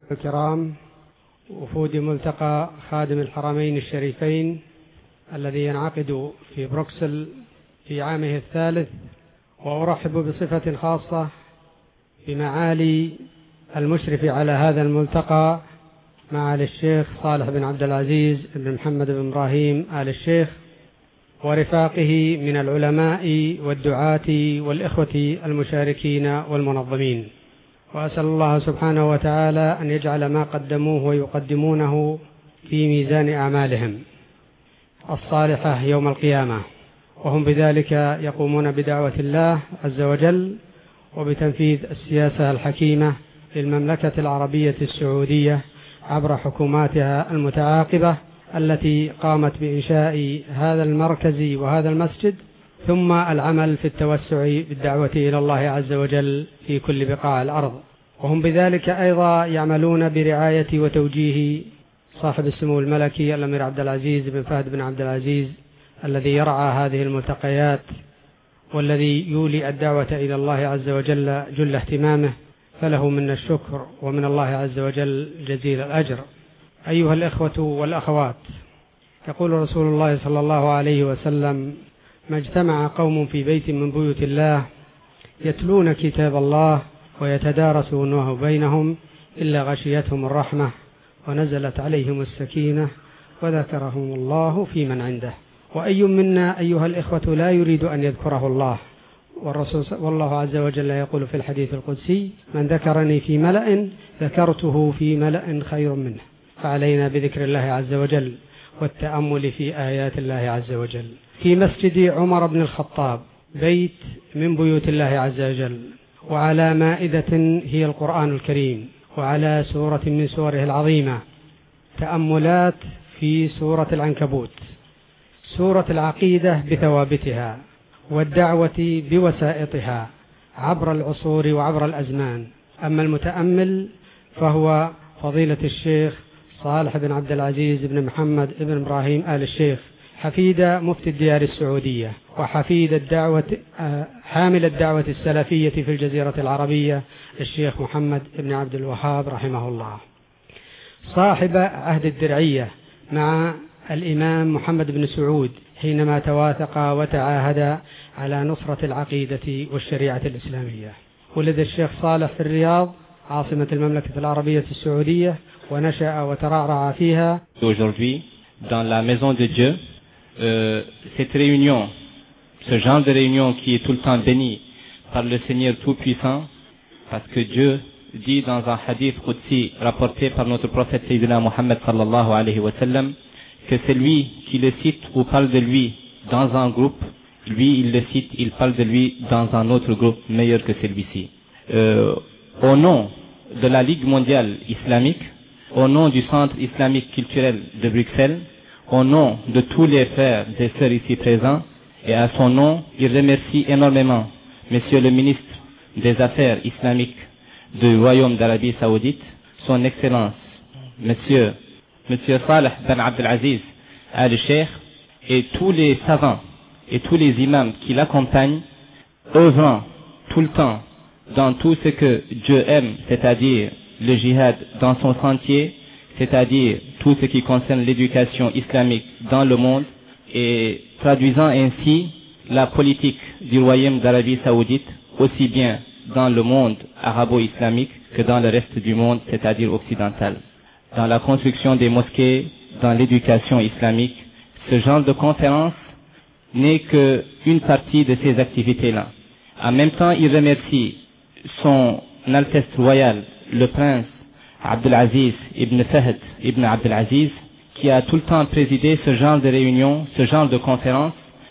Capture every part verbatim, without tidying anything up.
الكرام، وفود ملتقى خادم الحرمين الشريفين الذي ينعقد في بروكسل في عامه الثالث، وأرحب بصفة خاصة بمعالي المشرف على هذا الملتقى معالي الشيخ صالح بن عبد العزيز بن محمد بن إبراهيم آل الشيخ ورفاقه من العلماء والدعاة والإخوة المشاركين والمنظمين، وأسأل الله سبحانه وتعالى أن يجعل ما قدموه ويقدمونه في ميزان أعمالهم الصالحة يوم القيامة، وهم بذلك يقومون بدعوة الله عز وجل وبتنفيذ السياسة الحكيمة للمملكة العربية السعودية عبر حكوماتها المتعاقبة التي قامت بإنشاء هذا المركز وهذا المسجد، ثم العمل في التوسع بالدعوة إلى الله عز وجل في كل بقاع الأرض. وهم بذلك أيضا يعملون برعاية وتوجيه صاحب السمو الملكي الأمير عبد العزيز بن فهد بن عبد العزيز الذي يرعى هذه الملتقيات والذي يولي الدعوة إلى الله عز وجل جل اهتمامه، فله منا الشكر ومن الله عز وجل جزيل الأجر. أيها الإخوة والأخوات، يقول رسول الله صلى الله عليه وسلم: ما اجتمع قوم في بيت من بيوت الله يتلون كتاب الله ويتدارسونه بينهم إلا غشيتهم الرحمة ونزلت عليهم السكينة وذكرهم الله في من عنده. وأي منا أيها الإخوة لا يريد أن يذكره الله، والرسول والله عز وجل يقول في الحديث القدسي: من ذكرني في ملأ ذكرته في ملأ خير منه. فعلينا بذكر الله عز وجل والتأمل في آيات الله عز وجل. في مسجد عمر بن الخطاب بيت من بيوت الله عز وجل، وعلى مائدة هي القرآن الكريم، وعلى سورة من سوره العظيمة تأملات في سورة العنكبوت، سورة العقيدة بثوابتها والدعوة بوسائطها عبر العصور وعبر الأزمان. أما المتأمل فهو فضيلة الشيخ صالح بن عبد العزيز بن محمد بن إبراهيم آل الشيخ، حفيد مفتي الديار السعودية وحفيد الدعوة حامل الدعوة السلفية في الجزيرة العربية الشيخ محمد بن عبد الوهاب رحمه الله، صاحب عهد الدرعية مع الإمام محمد بن سعود حينما تواثقا وتعاهدا على نصرة العقيدة والشريعة الإسلامية. ولد الشيخ صالح في الرياض عاصمة المملكة العربية السعودية ونشأ وترعرع فيها. Aujourd'hui, dans la maison de Dieu, euh, cette réunion, ce genre de réunion qui est tout le temps bénie par le Seigneur Tout-Puissant, parce que Dieu dit dans un hadith qudsi rapporté par notre prophète Sayyidina Muhammad sallallahu alayhi wa sallam, que c'est lui qui le cite ou parle de lui dans un groupe, lui il le cite, il parle de lui dans un autre groupe meilleur que celui-ci. Euh, au nom de la Ligue mondiale islamique, au nom du Centre islamique culturel de Bruxelles, au nom de tous les frères et sœurs ici présents, et à son nom, il remercie énormément Monsieur le ministre des Affaires islamiques du Royaume d'Arabie Saoudite, son Excellence, Monsieur Monsieur Saleh Ben Abdelaziz Al-Sheikh, et tous les savants et tous les imams qui l'accompagnent, œuvrant tout le temps dans tout ce que Dieu aime, c'est-à-dire le djihad dans son sentier, c'est-à-dire tout ce qui concerne l'éducation islamique dans le monde, et traduisant ainsi la politique du Royaume d'Arabie Saoudite aussi bien dans le monde arabo-islamique que dans le reste du monde, c'est-à-dire occidental. Dans la construction des mosquées, dans l'éducation islamique, ce genre de conférence n'est qu'une partie de ces activités-là. En même temps, il remercie son Altesse royale, le prince Abdelaziz ibn Fahd ibn Abdelaziz, qui a tout le temps présidé ce genre de réunion, ce genre de conférence,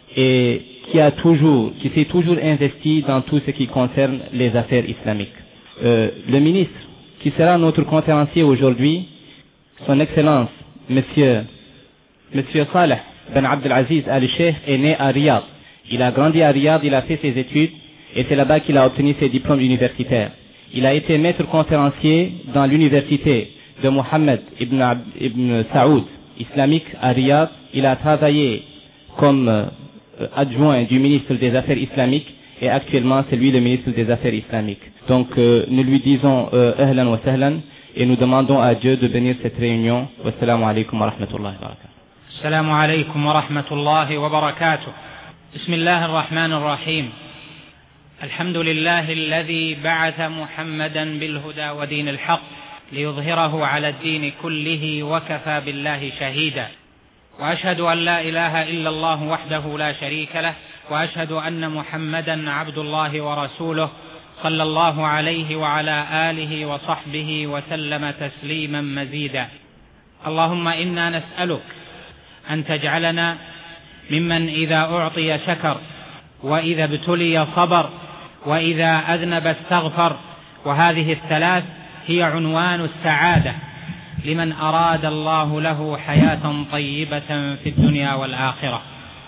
et qui a toujours, qui s'est toujours investi dans tout ce qui concerne les affaires islamiques. Euh, le ministre qui sera notre conférencier aujourd'hui, son Excellence, Monsieur, Monsieur Saleh Ben Abdelaziz Al-Sheikh, est né à Riyad. Il a grandi à Riyad, il a fait ses études, et c'est là-bas qu'il a obtenu ses diplômes universitaires. Il a été maître conférencier dans l'université de Mohammed ibn, Ab, ibn Saoud islamique à Riyad. Il a travaillé comme euh, adjoint du ministre des Affaires islamiques et actuellement c'est lui le ministre des Affaires islamiques. Donc euh, nous lui disons ahlan wa sahlan et nous demandons à Dieu de bénir cette réunion. Wassalamu alaikum wa rahmatullahi wa barakatuh. Assalamu alaikum wa rahmatullahi wa barakatuh. Bismillahir rahmanir rahim. Alhamdulillahi alladhi ba'atha Muhammadan bil huda wa dinil haqq liyudhhirahu 'ala ad-din kullihi wa kafa billahi shahida. وأشهد أن لا إله إلا الله وحده لا شريك له وأشهد أن محمدا عبد الله ورسوله صلى الله عليه وعلى آله وصحبه وسلم تسليما مزيدا. اللهم إنا نسألك أن تجعلنا ممن إذا أعطي شكر وإذا ابتلي صبر وإذا أذنب استغفر، وهذه الثلاث هي عنوان السعادة لمن أراد الله له حياة طيبة في الدنيا والآخرة.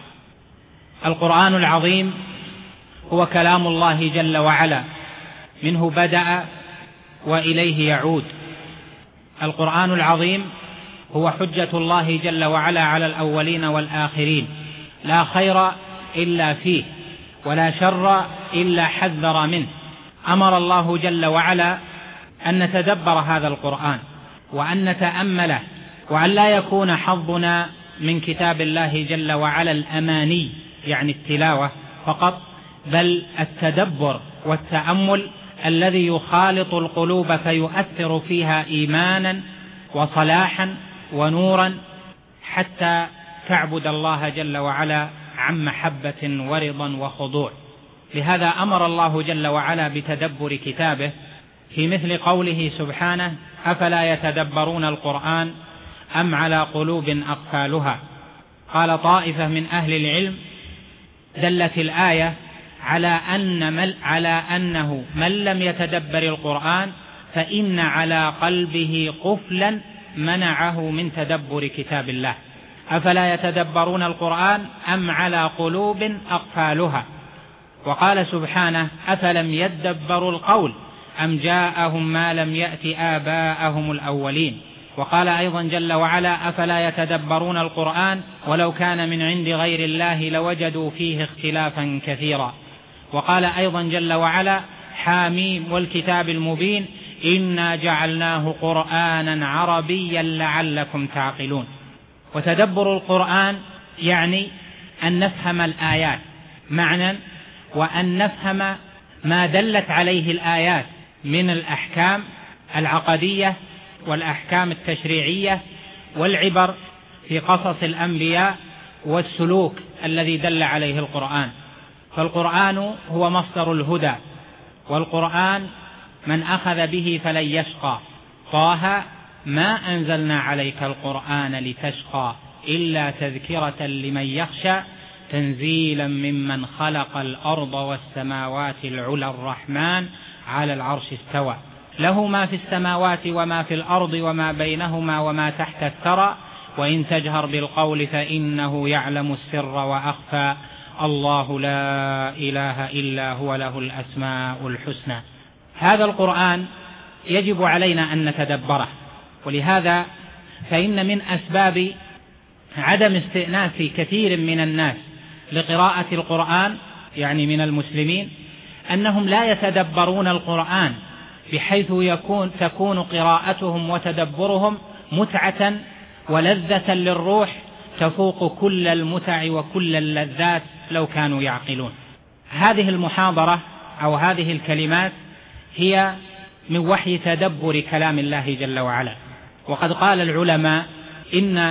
القرآن العظيم هو كلام الله جل وعلا، منه بدأ وإليه يعود. القرآن العظيم هو حجة الله جل وعلا على الأولين والآخرين، لا خير إلا فيه ولا شر إلا حذر منه. أمر الله جل وعلا أن نتدبر هذا القرآن وأن نتأمله، وأن لا يكون حظنا من كتاب الله جل وعلا الأماني يعني التلاوة فقط، بل التدبر والتأمل الذي يخالط القلوب فيؤثر فيها إيمانا وصلاحا ونورا حتى تعبد الله جل وعلا عن محبة ورضا وخضوع. لهذا أمر الله جل وعلا بتدبر كتابه في مثل قوله سبحانه: أفلا يتدبرون القرآن أم على قلوب أقفالها. قال طائفة من أهل العلم: دلت الآية على أن من على أنه من لم يتدبر القرآن فإن على قلبه قفلا منعه من تدبر كتاب الله. أفلا يتدبرون القرآن أم على قلوب أقفالها. وقال سبحانه: أفلم يدبروا القول أم جاءهم ما لم يأت آباءهم الأولين. وقال أيضا جل وعلا: أفلا يتدبرون القرآن ولو كان من عند غير الله لوجدوا فيه اختلافا كثيرا. وقال أيضا جل وعلا: حاميم والكتاب المبين إنا جعلناه قرآنا عربيا لعلكم تعقلون. وتدبر القرآن يعني أن نفهم الآيات معنى، وأن نفهم ما دلت عليه الآيات من الأحكام العقدية والأحكام التشريعية والعبر في قصص الأنبياء والسلوك الذي دل عليه القرآن. فالقرآن هو مصدر الهدى، والقرآن من أخذ به فلن يشقى. طه ما أنزلنا عليك القرآن لتشقى إلا تذكرة لمن يخشى تنزيلا ممن خلق الأرض والسماوات العلى الرحمن على العرش استوى له ما في السماوات وما في الأرض وما بينهما وما تحت الثرى وإن تجهر بالقول فإنه يعلم السر وأخفى الله لا إله إلا هو له الأسماء الحسنى. هذا القرآن يجب علينا أن نتدبره، ولهذا فإن من أسباب عدم استئناس كثير من الناس لقراءة القرآن يعني من المسلمين أنهم لا يتدبرون القرآن، بحيث يكون تكون قراءتهم وتدبرهم متعة ولذة للروح تفوق كل المتع وكل اللذات لو كانوا يعقلون. هذه المحاضرة أو هذه الكلمات هي من وحي تدبر كلام الله جل وعلا. وقد قال العلماء إن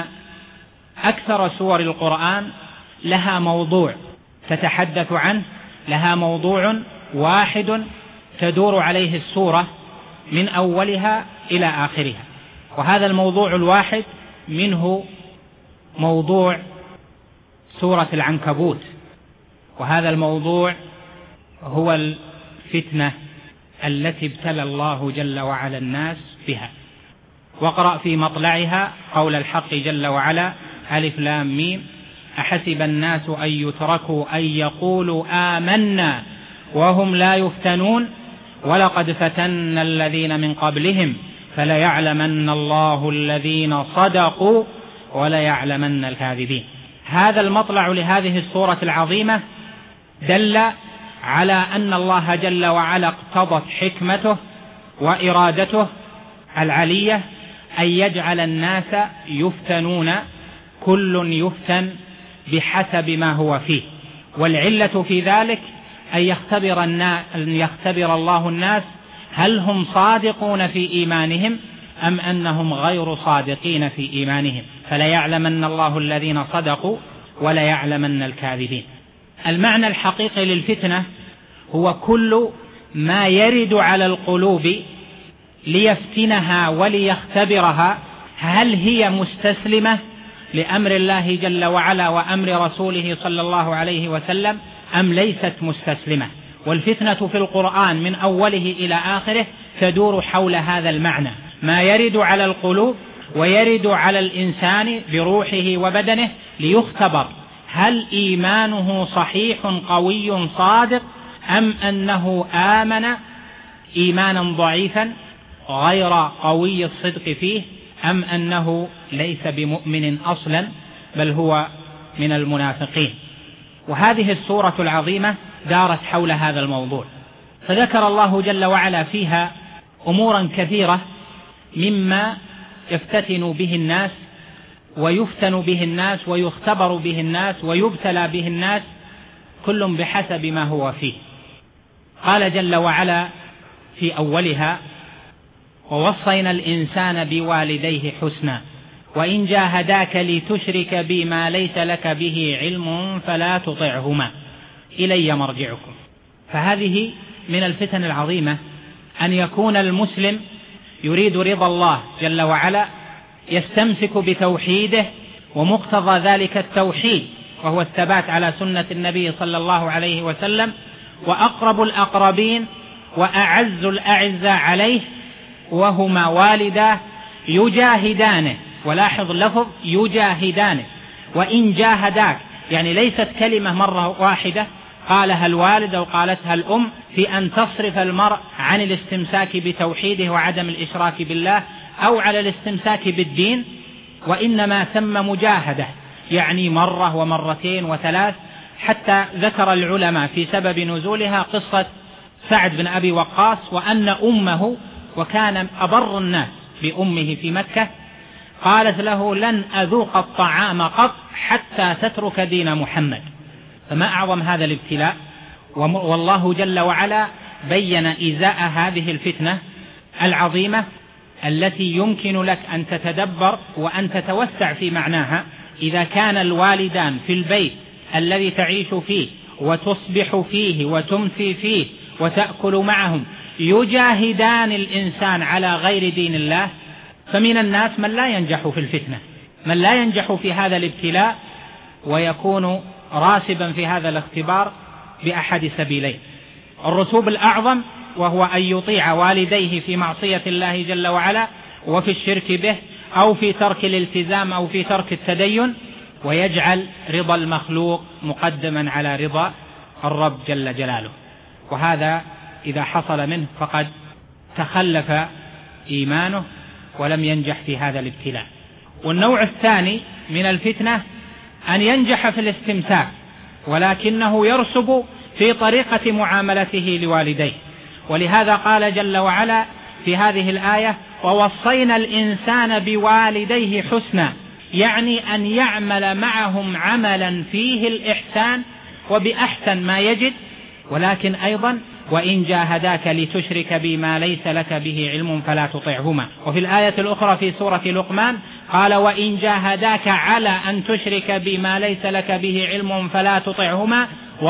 أكثر سور القرآن لها موضوع تتحدث عنه، لها موضوع واحد تدور عليه السورة من أولها إلى آخرها، وهذا الموضوع الواحد منه موضوع سورة العنكبوت، وهذا الموضوع هو الفتنة التي ابتلى الله جل وعلا الناس بها. واقرأ في مطلعها قول الحق جل وعلا: ألف لام ميم أحسب الناس أن يتركوا أن يقولوا آمنا وهم لا يفتنون ولقد فتنا الذين من قبلهم فليعلمن الله الذين صدقوا وليعلمن الكاذبين. هذا المطلع لهذه السورة العظيمة دل على أن الله جل وعلا اقتضت حكمته وإرادته العلية أن يجعل الناس يفتنون، كل يفتن بحسب ما هو فيه، والعلة في ذلك أن يختبر, الناس أن يختبر الله الناس هل هم صادقون في إيمانهم أم أنهم غير صادقين في إيمانهم، فلا يعلمن الله الذين صدقوا ولا يعلمن الكاذبين. المعنى الحقيقي للفتنة هو كل ما يرد على القلوب ليفتنها وليختبرها هل هي مستسلمة لأمر الله جل وعلا وأمر رسوله صلى الله عليه وسلم أم ليست مستسلمة. والفتنة في القرآن من أوله إلى آخره تدور حول هذا المعنى، ما يرد على القلوب ويرد على الإنسان بروحه وبدنه ليختبر هل إيمانه صحيح قوي صادق أم أنه آمن إيمانا ضعيفا غير قوي الصدق فيه، أم أنه ليس بمؤمن أصلا بل هو من المنافقين. وهذه السورة العظيمة دارت حول هذا الموضوع، فذكر الله جل وعلا فيها أمورا كثيرة مما يفتتن به الناس ويفتن به الناس ويختبر به الناس ويبتلى به الناس، كل بحسب ما هو فيه. قال جل وعلا في أولها: ووصينا الإنسان بوالديه حسنا وإن جاهداك لتشرك بي ما ليس لك به علم فلا تطعهما إلي مرجعكم. فهذه من الفتن العظيمة أن يكون المسلم يريد رضا الله جل وعلا، يستمسك بتوحيده ومقتضى ذلك التوحيد وهو الثبات على سنة النبي صلى الله عليه وسلم، وأقرب الأقربين وأعز الأعزاء عليه وهما والداه يجاهدانه، ولاحظ لفظ يجاهدانه، وإن جاهداك يعني ليست كلمة مرة واحدة قالها الوالد أو قالتها الأم في أن تصرف المرء عن الاستمساك بتوحيده وعدم الإشراك بالله أو على الاستمساك بالدين، وإنما ثم مجاهدة يعني مرة ومرتين وثلاث، حتى ذكر العلماء في سبب نزولها قصة سعد بن أبي وقاص، وأن أمه وكان أبر الناس بأمه في مكة قالت له: لن أذوق الطعام قط حتى تترك دين محمد. فما أعظم هذا الابتلاء. والله جل وعلا بين إزاء هذه الفتنة العظيمة التي يمكن لك أن تتدبر وأن تتوسع في معناها. إذا كان الوالدان في البيت الذي تعيش فيه وتصبح فيه وتمسي فيه وتأكل معهم يجاهدان الإنسان على غير دين الله، فمن الناس من لا ينجح في الفتنة، من لا ينجح في هذا الابتلاء ويكون راسبا في هذا الاختبار بأحد سبيلين: الرسوب الأعظم وهو أن يطيع والديه في معصية الله جل وعلا وفي الشرك به أو في ترك الالتزام أو في ترك التدين، ويجعل رضا المخلوق مقدما على رضا الرب جل جلاله، وهذا إذا حصل منه فقد تخلف إيمانه ولم ينجح في هذا الابتلاء. والنوع الثاني من الفتنة أن ينجح في الاستمساك ولكنه يرسب في طريقة معاملته لوالديه، ولهذا قال جل وعلا في هذه الآية: ووصينا الإنسان بوالديه حسنا، يعني أن يعمل معهم عملا فيه الإحسان وبأحسن ما يجد، ولكن أيضا وإن جاهداك لتشرك بي ما ليس لك به علم فلا تطعهما. وفي الآية الأخرى في سورة لقمان قال: وإن جاهداك على أن تشرك بي ما ليس لك به علم فلا تطعهما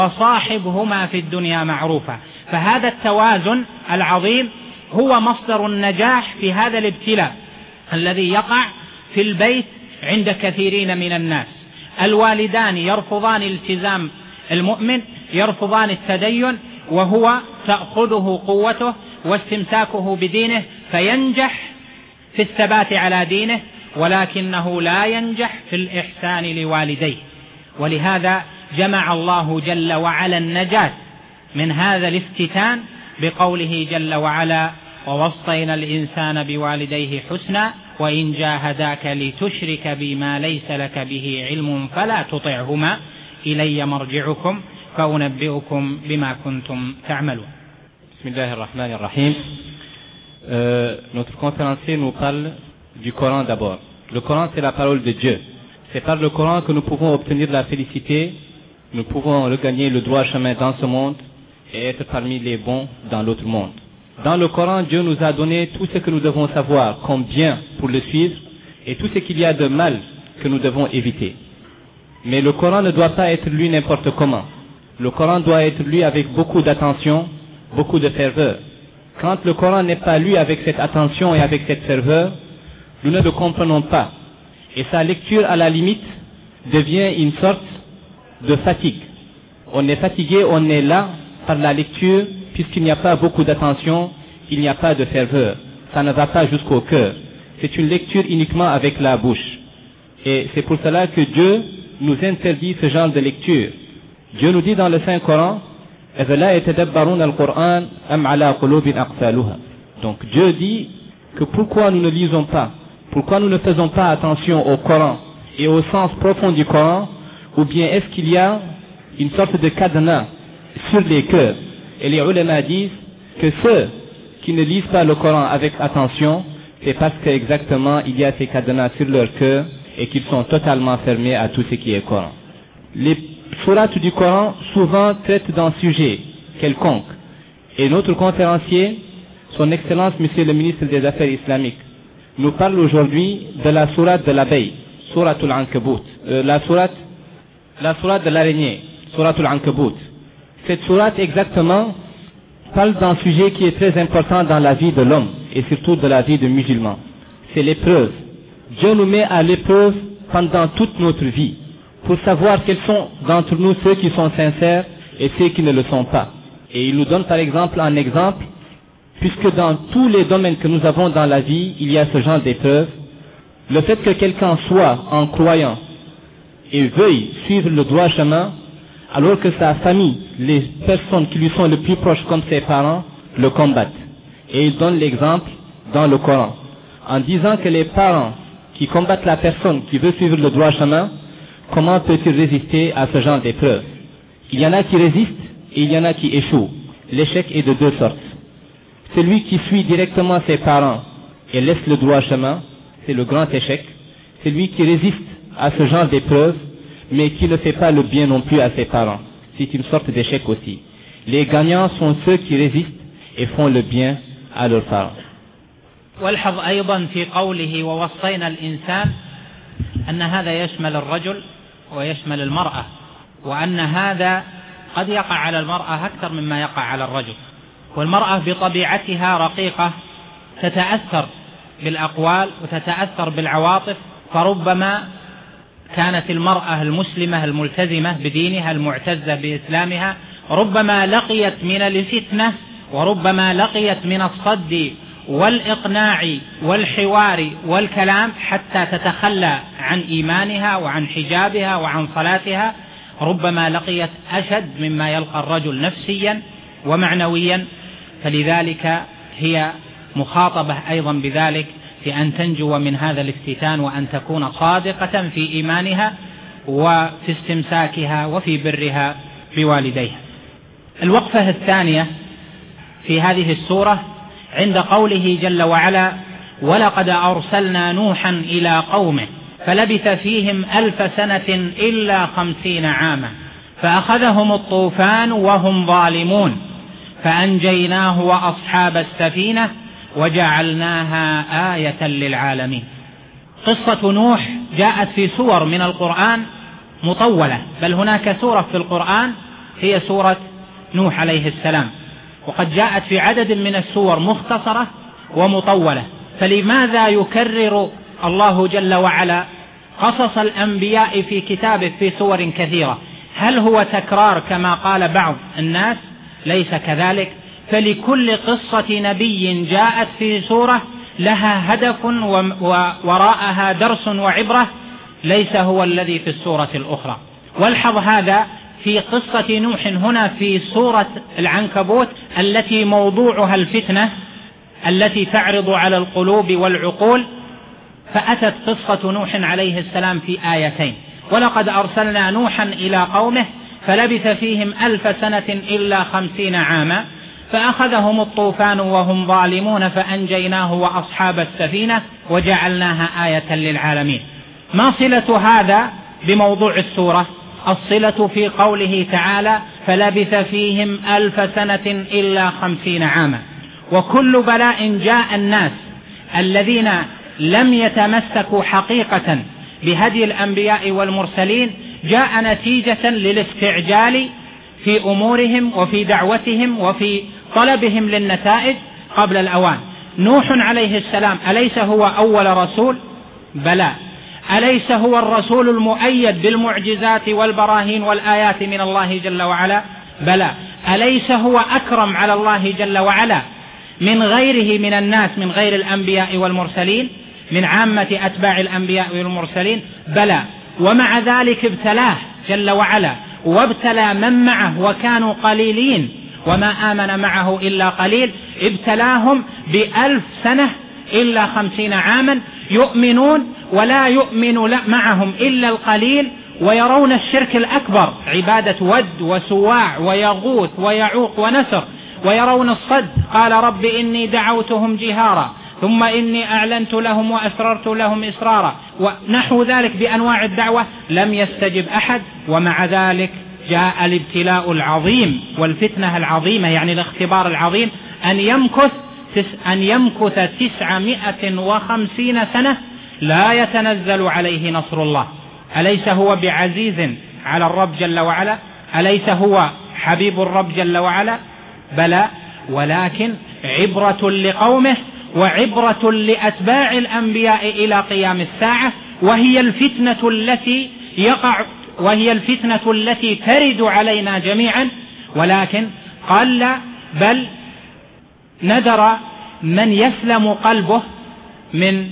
وصاحبهما في الدنيا معروفا. فهذا التوازن العظيم هو مصدر النجاح في هذا الابتلاء الذي يقع في البيت عند كثيرين من الناس. الوالدان يرفضان التزام المؤمن، يرفضان التدين، وهو تأخذه قوته واستمساكه بدينه فينجح في الثبات على دينه، ولكنه لا ينجح في الإحسان لوالديه. ولهذا جمع الله جل وعلا النجاة من هذا الافتتان بقوله جل وعلا: ووصينا الإنسان بوالديه حسنا وإن جاهداك لتشرك بما ليس لك به علم فلا تطعهما إلي مرجعكم فأنبئكم بما كنتم تعملون. Bismillah ar-Rahman ar-Rahim. Euh, notre conférencier nous parle du Coran d'abord. Le Coran, c'est la parole de Dieu. C'est par le Coran que nous pouvons obtenir la félicité, nous pouvons regagner le droit chemin dans ce monde et être parmi les bons dans l'autre monde. Dans le Coran, Dieu nous a donné tout ce que nous devons savoir comme bien pour le suivre et tout ce qu'il y a de mal que nous devons éviter. Mais le Coran ne doit pas être lu n'importe comment. Le Coran doit être lu avec beaucoup d'attention, beaucoup de ferveur. Quand le Coran n'est pas lu avec cette attention et avec cette ferveur, nous ne le comprenons pas. Et sa lecture, à la limite, devient une sorte de fatigue. On est fatigué, on est là par la lecture, puisqu'il n'y a pas beaucoup d'attention, il n'y a pas de ferveur. Ça ne va pas jusqu'au cœur. C'est une lecture uniquement avec la bouche. Et c'est pour cela que Dieu nous interdit ce genre de lecture. Dieu nous dit dans le Saint-Coran, donc Dieu dit que pourquoi nous ne lisons pas, pourquoi nous ne faisons pas attention au Coran et au sens profond du Coran, ou bien est-ce qu'il y a une sorte de cadenas sur les cœurs. Et les ulama disent que ceux qui ne lisent pas le Coran avec attention, c'est parce qu'exactement il y a ces cadenas sur leur cœur et qu'ils sont totalement fermés à tout ce qui est Coran. Les sourates du Coran souvent traitent d'un sujet quelconque. Et notre conférencier, son Excellence Monsieur le ministre des Affaires islamiques, nous parle aujourd'hui de la sourate de l'abeille, Suratul Ankabut, euh, la sourate, la sourate de l'araignée, Suratul Ankabut. Cette sourate exactement parle d'un sujet qui est très important dans la vie de l'homme et surtout de la vie de musulman. C'est l'épreuve. Dieu nous met à l'épreuve pendant toute notre vie pour savoir quels sont d'entre nous ceux qui sont sincères et ceux qui ne le sont pas. Et il nous donne par exemple un exemple, puisque dans tous les domaines que nous avons dans la vie, il y a ce genre d'épreuve. Le fait que quelqu'un soit un croyant et veuille suivre le droit chemin, alors que sa famille, les personnes qui lui sont les plus proches comme ses parents, le combattent. Et il donne l'exemple dans le Coran, en disant que les parents qui combattent la personne qui veut suivre le droit chemin, comment peut-il résister à ce genre d'épreuve? Il y en a qui résistent et il y en a qui échouent. L'échec est de deux sortes. Celui qui suit directement ses parents et laisse le droit chemin, c'est le grand échec. Celui qui résiste à ce genre d'épreuve, mais qui ne fait pas le bien non plus à ses parents, c'est une sorte d'échec aussi. Les gagnants sont ceux qui résistent et font le bien à leurs parents. والحظ أيضا في قوله ووصينا الإنسان أن هذا يشمل الرجل ويشمل المرأة، وأن هذا قد يقع على المرأة أكثر مما يقع على الرجل. والمرأة بطبيعتها رقيقة تتأثر بالأقوال وتتأثر بالعواطف، فربما كانت المرأة المسلمة الملتزمة بدينها المعتزة بإسلامها ربما لقيت من الفتنة وربما لقيت من الصد والإقناع والحوار والكلام حتى تتخلى عن إيمانها وعن حجابها وعن صلاتها، ربما لقيت أشد مما يلقى الرجل نفسيا ومعنويا. فلذلك هي مخاطبة أيضا بذلك، في أن تنجو من هذا الافتتان وأن تكون صادقة في إيمانها وفي استمساكها وفي برها بوالديها. الوقفة الثانية في هذه السورة عند قوله جل وعلا ولقد أرسلنا نوحا إلى قومه فلبث فيهم ألف سنة إلا خمسين عاما فأخذهم الطوفان وهم ظالمون فأنجيناه وأصحاب السفينة وجعلناها آية للعالمين. قصة نوح جاءت في سور من القرآن مطولة، بل هناك سورة في القرآن هي سورة نوح عليه السلام، وقد جاءت في عدد من السور مختصرة ومطولة. فلماذا يكرر الله جل وعلا قصص الأنبياء في كتابه في سور كثيرة؟ هل هو تكرار كما قال بعض الناس؟ ليس كذلك، فلكل قصة نبي جاءت في سورة لها هدف ووراءها درس وعبرة ليس هو الذي في السورة الأخرى. والحظ هذا في قصة نوح هنا في سورة العنكبوت التي موضوعها الفتنة التي تعرض على القلوب والعقول، فأتت قصة نوح عليه السلام في آيتين، ولقد أرسلنا نوحا إلى قومه فلبث فيهم ألف سنة إلا خمسين عاما فأخذهم الطوفان وهم ظالمون فأنجيناه وأصحاب السفينة وجعلناها آية للعالمين. ما صلة هذا بموضوع السورة؟ الصلة في قوله تعالى فلبث فيهم ألف سنة إلا خمسين عاما. وكل بلاء جاء الناس الذين لم يتمسكوا حقيقة بهدي الأنبياء والمرسلين جاء نتيجة للاستعجال في أمورهم وفي دعوتهم وفي طلبهم للنتائج قبل الأوان. نوح عليه السلام أليس هو أول رسول؟ بلى. أليس هو الرسول المؤيد بالمعجزات والبراهين والآيات من الله جل وعلا؟ بلى. أليس هو أكرم على الله جل وعلا من غيره من الناس من غير الأنبياء والمرسلين من عامة أتباع الأنبياء والمرسلين؟ بلى. ومع ذلك ابتلاه جل وعلا وابتلى من معه وكانوا قليلين وما آمن معه إلا قليل، ابتلاهم بألف سنة إلا خمسين عاما يؤمنون ولا يؤمن معهم إلا القليل ويرون الشرك الأكبر عبادة ود وسواع ويغوث ويعوق ونسر، ويرون الصد قال رب إني دعوتهم جهارا ثم إني أعلنت لهم وأسررت لهم إسرارا ونحو ذلك بأنواع الدعوة لم يستجب أحد. ومع ذلك جاء الابتلاء العظيم والفتنة العظيمة يعني الاختبار العظيم أن يمكث أن يمكث تسعمائة وخمسين سنة لا يتنزل عليه نصر الله. أليس هو بعزيز على الرب جل وعلا؟ أليس هو حبيب الرب جل وعلا؟ بلى. ولكن عبرة لقومه وعبرة لأتباع الأنبياء إلى قيام الساعة، وهي الفتنة التي يقع وهي الفتنة التي ترد علينا جميعا. ولكن قل بل ندر من يسلم قلبه من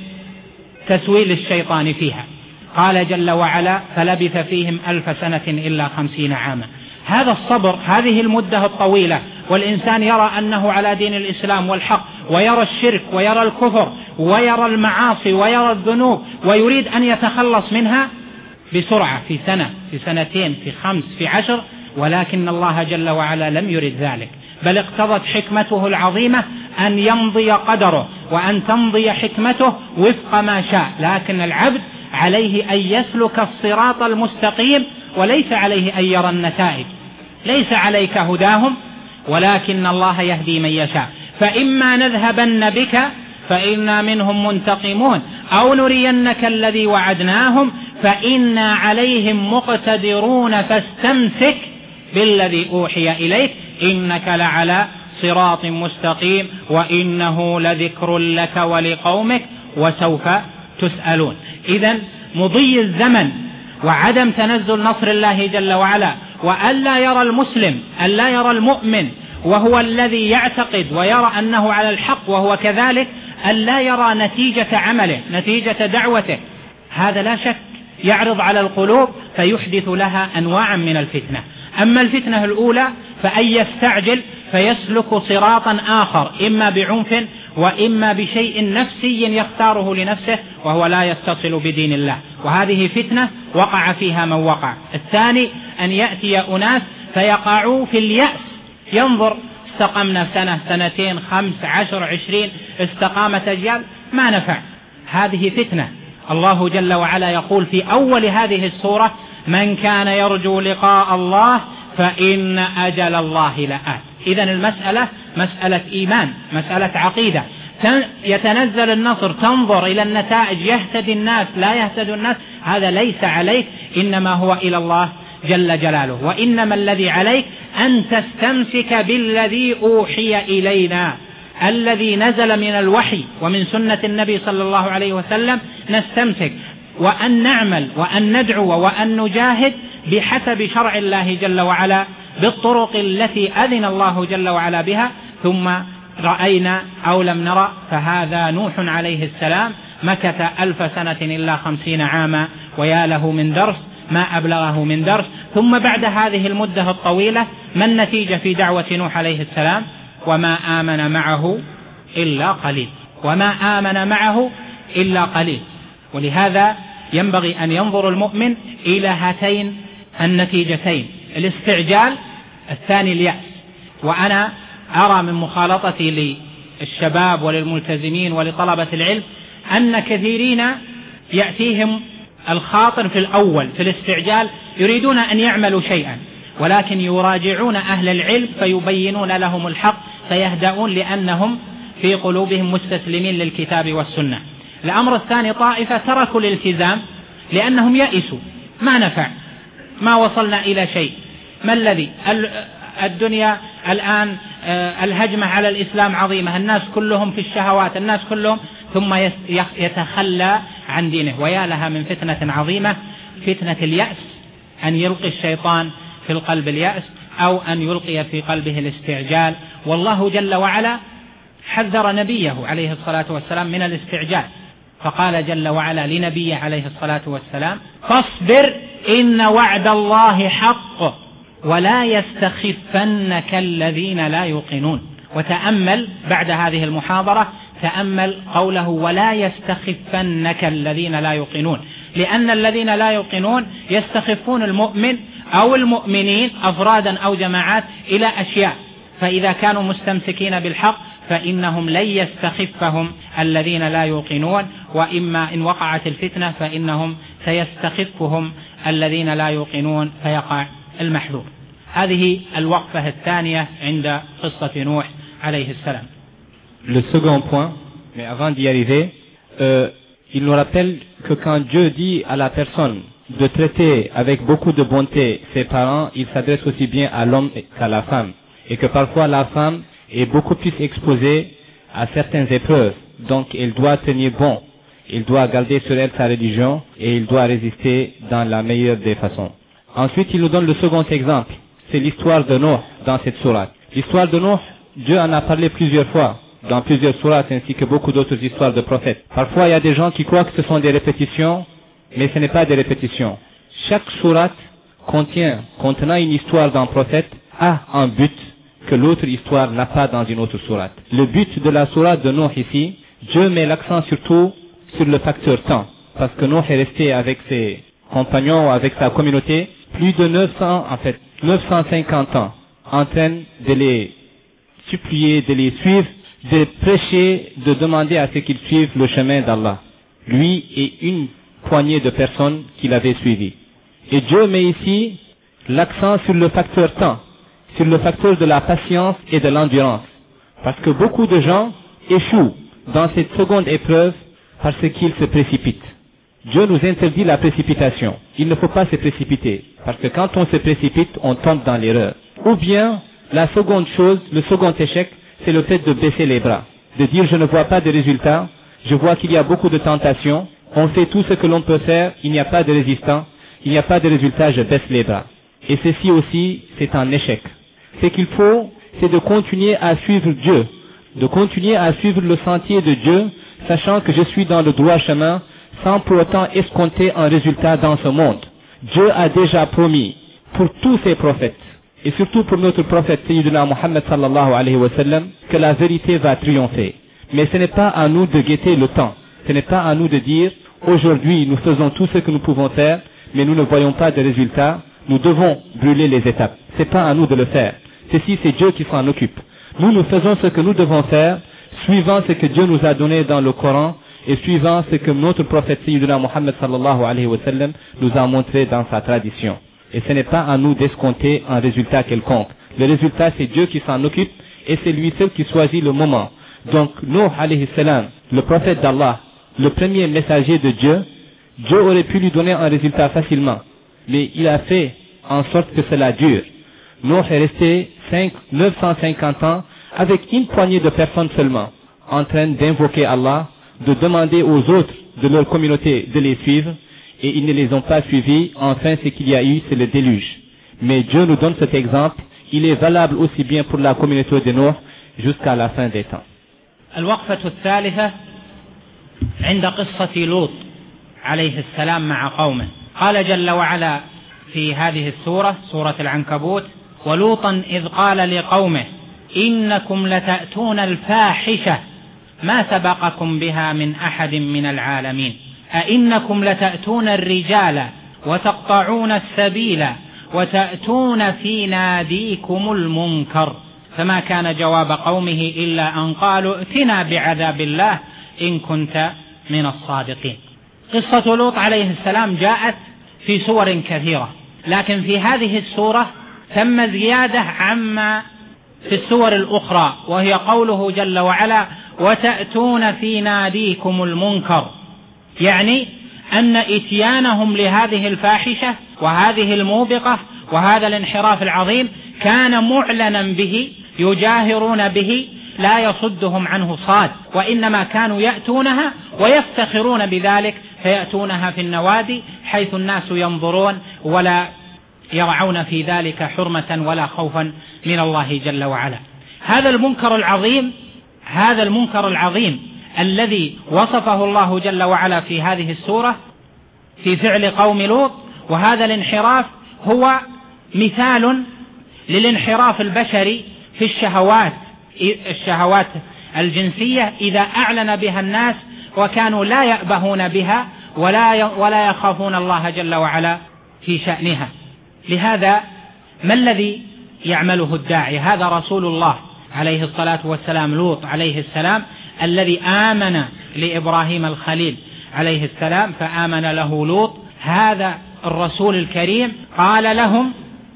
تسويل الشيطان فيها. قال جل وعلا فلبث فيهم ألف سنة إلا خمسين عاما. هذا الصبر هذه المدة الطويلة والإنسان يرى أنه على دين الإسلام والحق ويرى الشرك ويرى الكفر ويرى المعاصي ويرى الذنوب ويريد أن يتخلص منها بسرعة في سنة في سنتين في خمس في عشر، ولكن الله جل وعلا لم يرد ذلك، بل اقتضت حكمته العظيمة أن يمضي قدره وأن تمضي حكمته وفق ما شاء. لكن العبد عليه أن يسلك الصراط المستقيم وليس عليه أن يرى النتائج. ليس عليك هداهم ولكن الله يهدي من يشاء. فإما نذهبن بك فإنا منهم منتقمون أو نرينك الذي وعدناهم فإنا عليهم مقتدرون فاستمسك بالذي أوحي إليك إنك لعلى صراط مستقيم وإنه لذكر لك ولقومك وسوف تسألون. إذن مضي الزمن وعدم تنزل نصر الله جل وعلا وألا يرى المسلم ألا يرى المؤمن وهو الذي يعتقد ويرى أنه على الحق وهو كذلك ألا يرى نتيجة عمله نتيجة دعوته، هذا لا شك يعرض على القلوب فيحدث لها أنواعا من الفتنة. أما الفتنة الأولى فأن يستعجل فيسلك صراطا آخر إما بعنف وإما بشيء نفسي يختاره لنفسه وهو لا يتصل بدين الله، وهذه فتنة وقع فيها من وقع. الثاني أن يأتي أناس فيقعوا في اليأس، ينظر استقمنا سنة سنتين خمس عشر عشرين استقامت أجيال ما نفع، هذه فتنة. الله جل وعلا يقول في أول هذه السورة من كان يرجو لقاء الله فإن أجل الله لآت. إذن المسألة مسألة إيمان مسألة عقيدة. يتنزل النصر تنظر إلى النتائج يهتدي الناس لا يهتدي الناس، هذا ليس عليك إنما هو إلى الله جل جلاله. وإنما الذي عليك أن تستمسك بالذي أوحي إلينا الذي نزل من الوحي ومن سنة النبي صلى الله عليه وسلم، نستمسك وأن نعمل وأن ندعو وأن نجاهد بحسب شرع الله جل وعلا بالطرق التي أذن الله جل وعلا بها. ثم رأينا أو لم نرى فهذا نوح عليه السلام مكث ألف سنة إلا خمسين عاما ويا له من درس ما أبلغه من درس. ثم بعد هذه المدة الطويلة ما النتيجة في دعوة نوح عليه السلام؟ وما آمن معه إلا قليل وما آمن معه إلا قليل. ولهذا ينبغي أن ينظر المؤمن إلى هاتين النتيجتين، الاستعجال، الثاني اليأس. وأنا أرى من مخالطتي للشباب وللملتزمين ولطلبة العلم أن كثيرين يأتيهم الخاطر في الأول في الاستعجال، يريدون أن يعملوا شيئا، ولكن يراجعون أهل العلم فيبينون لهم الحق فيهدؤون لأنهم في قلوبهم مستسلمين للكتاب والسنة. الأمر الثاني طائفة تركوا الالتزام لأنهم يئسوا، ما نفع، ما وصلنا إلى شيء، ما الذي الدنيا الآن الهجمة على الإسلام عظيمة، الناس كلهم في الشهوات، الناس كلهم، ثم يتخلى عن دينه. ويا لها من فتنة عظيمة، فتنة اليأس، أن يلقي الشيطان في القلب اليأس أو أن يلقي في قلبه الاستعجال. والله جل وعلا حذر نبيه عليه الصلاة والسلام من الاستعجال، فقال جل وعلا لنبيه عليه الصلاة والسلام: فاصبر إن وعد الله حق ولا يستخفنك الذين لا يوقنون. وتأمل بعد هذه المحاضرة، تأمل قوله ولا يستخفنك الذين لا يوقنون، لأن الذين لا يوقنون يستخفون المؤمن أو المؤمنين أفرادا أو جماعات إلى أشياء، فإذا كانوا مستمسكين بالحق فإنهم لن يستخفهم الذين لا يوقنون، وإما إن وقعت الفتنة فإنهم سيستخفهم الذين لا يوقنون فيقع المحذور. هذه الوقفة الثانية عند قصة نوح عليه السلام. Le second point, mais avant d'y arriver, euh, il nous rappelle que quand Dieu dit à la personne de traiter avec beaucoup de bonté ses parents, il s'adresse aussi bien à l'homme qu'à la femme, et que parfois la femme est beaucoup plus exposée à certaines épreuves, donc elle doit tenir bon, il doit garder sur elle sa religion et il doit résister dans la meilleure des façons. Ensuite, il nous donne le second exemple, c'est l'histoire de Noé dans cette sourate. L'histoire de Noé, Dieu en a parlé plusieurs fois dans plusieurs sourates ainsi que beaucoup d'autres histoires de prophètes. Parfois, il y a des gens qui croient que ce sont des répétitions, mais ce n'est pas des répétitions. Chaque sourate contient, contenant une histoire d'un prophète, a un but que l'autre histoire n'a pas dans une autre sourate. Le but de la sourate de Noé ici, Dieu met l'accent surtout sur le facteur temps, parce que Noé est resté avec ses compagnons, avec sa communauté, plus de neuf cents, en fait, neuf cent cinquante ans, en train de les supplier, de les suivre, de prêcher, de demander à ce qu'ils suivent le chemin d'Allah. Lui et une poignée de personnes qui l'avaient suivi. Et Dieu met ici l'accent sur le facteur temps, sur le facteur de la patience et de l'endurance. Parce que beaucoup de gens échouent dans cette seconde épreuve parce qu'ils se précipitent. Dieu nous interdit la précipitation. Il ne faut pas se précipiter. Parce que quand on se précipite, on tombe dans l'erreur. Ou bien, la seconde chose, le second échec, c'est le fait de baisser les bras. De dire je ne vois pas de résultat, je vois qu'il y a beaucoup de tentations, on fait tout ce que l'on peut faire, il n'y a pas de résistance, il n'y a pas de résultat, je baisse les bras. Et ceci aussi, c'est un échec. Ce qu'il faut, c'est de continuer à suivre Dieu, de continuer à suivre le sentier de Dieu, sachant que je suis dans le droit chemin, sans pour autant escompter un résultat dans ce monde. Dieu a déjà promis pour tous ses prophètes, et surtout pour notre prophète Sayyidina Muhammad sallallahu alayhi wa sallam, que la vérité va triompher. Mais ce n'est pas à nous de guetter le temps. Ce n'est pas à nous de dire, aujourd'hui nous faisons tout ce que nous pouvons faire, mais nous ne voyons pas de résultat, nous devons brûler les étapes. C'est pas à nous de le faire. Ceci, c'est Dieu qui s'en occupe. Nous, nous faisons ce que nous devons faire, suivant ce que Dieu nous a donné dans le Coran, et suivant ce que notre prophète Sayyidina Muhammad sallallahu alayhi wa sallam nous a montré dans sa tradition. Et ce n'est pas à nous d'escompter un résultat quelconque. Le résultat, c'est Dieu qui s'en occupe, et c'est lui seul qui choisit le moment. Donc, Nuh alayhi salam, le prophète d'Allah, le premier messager de Dieu, Dieu aurait pu lui donner un résultat facilement. Mais il a fait en sorte que cela dure. Nuh est resté neuf cent cinquante ans avec une poignée de personnes seulement, en train d'invoquer Allah, de demander aux autres de leur communauté de les suivre, et ils ne les ont pas suivis. Enfin, ce qu'il y a eu, c'est le déluge. Mais Dieu nous donne cet exemple, il est valable aussi bien pour la communauté de Nuh jusqu'à la fin des temps. الوقفة الثالثة عند قصة لوط عليه السلام مع قومه. قال جل وعلا في هذه السورة، سورة العنكبوت: ولوطا إذ قال لقومه إنكم لتأتون الفاحشة ما سبقكم بها من أحد من العالمين أئنكم لتأتون الرجال وتقطعون السبيل وتأتون في ناديكم المنكر، فما كان جواب قومه إلا أن قالوا ائتنا بعذاب الله إن كنت من الصادقين. قصة لوط عليه السلام جاءت في سور كثيرة، لكن في هذه السورة تم زيادة عما في السور الأخرى، وهي قوله جل وعلا وتأتون في ناديكم المنكر، يعني أن إتيانهم لهذه الفاحشة وهذه الموبقة وهذا الانحراف العظيم كان معلنا به، يجاهرون به، لا يصدهم عنه صاد، وإنما كانوا يأتونها ويفتخرون بذلك، فيأتونها في النوادي حيث الناس ينظرون ولا يرعون في ذلك حرمة ولا خوفا من الله جل وعلا. هذا المنكر العظيم هذا المنكر العظيم الذي وصفه الله جل وعلا في هذه السورة في فعل قوم لوط، وهذا الانحراف هو مثال للانحراف البشري في الشهوات الشهوات الجنسية إذا أعلن بها الناس وكانوا لا يأبهون بها ولا ولا يخافون الله جل وعلا في شأنها. لهذا ما الذي يعمله الداعي؟ هذا رسول الله عليه الصلاة والسلام لوط عليه السلام الذي آمن لإبراهيم الخليل عليه السلام فآمن له لوط. هذا الرسول الكريم قال لهم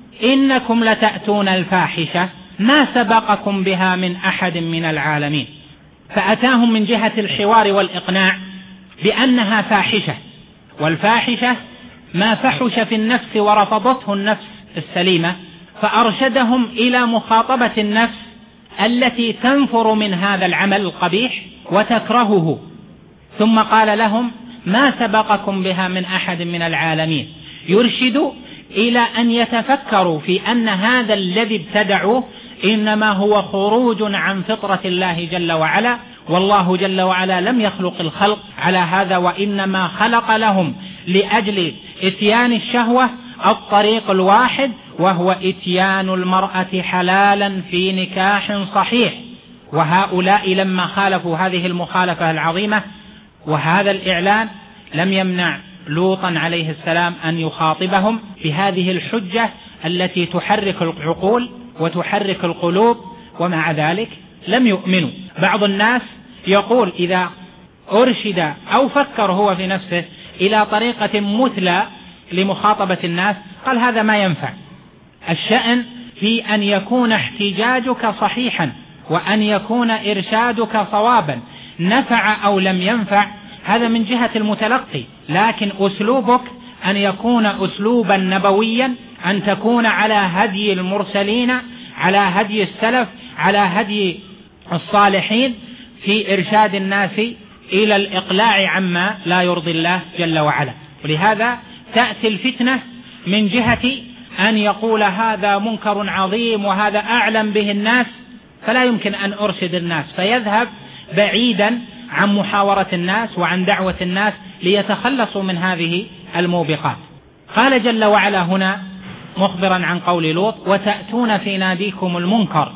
إنكم لتأتون الفاحشة ما سبقكم بها من أحد من العالمين، فأتاهم من جهة الحوار والإقناع بأنها فاحشة، والفاحشة ما فحش في النفس ورفضته النفس السليمة، فأرشدهم إلى مخاطبة النفس التي تنفر من هذا العمل القبيح وتكرهه، ثم قال لهم ما سبقكم بها من أحد من العالمين، يرشد إلى أن يتفكروا في أن هذا الذي ابتدعوه إنما هو خروج عن فطرة الله جل وعلا، والله جل وعلا لم يخلق الخلق على هذا، وإنما خلق لهم لأجل إتيان الشهوة الطريق الواحد، وهو إتيان المرأة حلالا في نكاح صحيح. وهؤلاء لما خالفوا هذه المخالفة العظيمة وهذا الإعلان لم يمنع لوطا عليه السلام أن يخاطبهم بهذه الحجة التي تحرك العقول وتحرك القلوب، ومع ذلك لم يؤمنوا. بعض الناس يقول إذا أرشد أو فكر هو في نفسه إلى طريقة مثلى لمخاطبة الناس قال هذا ما ينفع. الشأن في أن يكون احتجاجك صحيحا وأن يكون إرشادك صوابا، نفع أو لم ينفع هذا من جهة المتلقي، لكن أسلوبك أن يكون أسلوبا نبويا، أن تكون على هدي المرسلين، على هدي السلف، على هدي الصالحين في إرشاد الناس إلى الإقلاع عما لا يرضي الله جل وعلا. ولهذا تأتي الفتنة من جهة أن يقول هذا منكر عظيم وهذا أعلم به الناس، فلا يمكن أن أرشد الناس، فيذهب بعيدا عن محاورة الناس وعن دعوة الناس ليتخلصوا من هذه الموبقات. قال جل وعلا هنا مخبرا عن قول لوط وتأتون في ناديكم المنكر،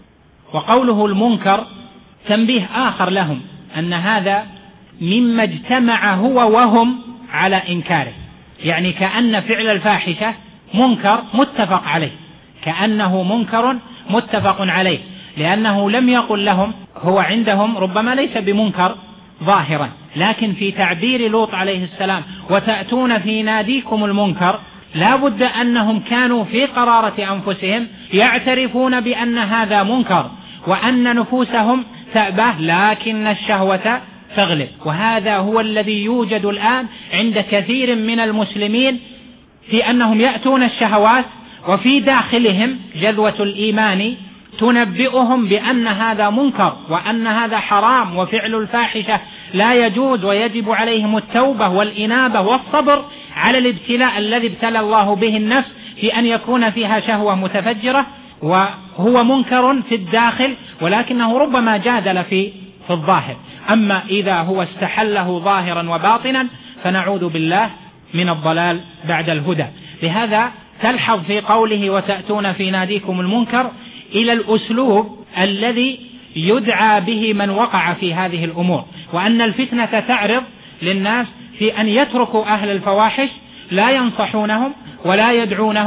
وقوله المنكر تنبيه آخر لهم أن هذا مما اجتمع هو وهم على إنكاره، يعني كأن فعل الفاحشة منكر متفق عليه، كأنه منكر متفق عليه، لأنه لم يقل لهم هو عندهم ربما ليس بمنكر ظاهرا، لكن في تعبير لوط عليه السلام وتأتون في ناديكم المنكر لا بد أنهم كانوا في قرارة أنفسهم يعترفون بأن هذا منكر وأن نفوسهم تأبه، لكن الشهوة تغلب. وهذا هو الذي يوجد الآن عند كثير من المسلمين، في أنهم يأتون الشهوات وفي داخلهم جذوة الإيمان تنبئهم بأن هذا منكر وأن هذا حرام وفعل الفاحشة لا يجوز، ويجب عليهم التوبة والإنابة والصبر على الابتلاء الذي ابتلى الله به النفس في أن يكون فيها شهوة متفجرة، وهو منكر في الداخل ولكنه ربما جادل في في الظاهر. أما إذا هو استحله ظاهرا وباطنا فنعوذ بالله من الضلال بعد الهدى. لهذا تلحظ في قوله وتأتون في ناديكم المنكر إلى الأسلوب الذي يدعى به من وقع في هذه الأمور، وأن الفتنة تعرض للناس في أن يتركوا أهل الفواحش لا ينصحونهم ولا يدعونهم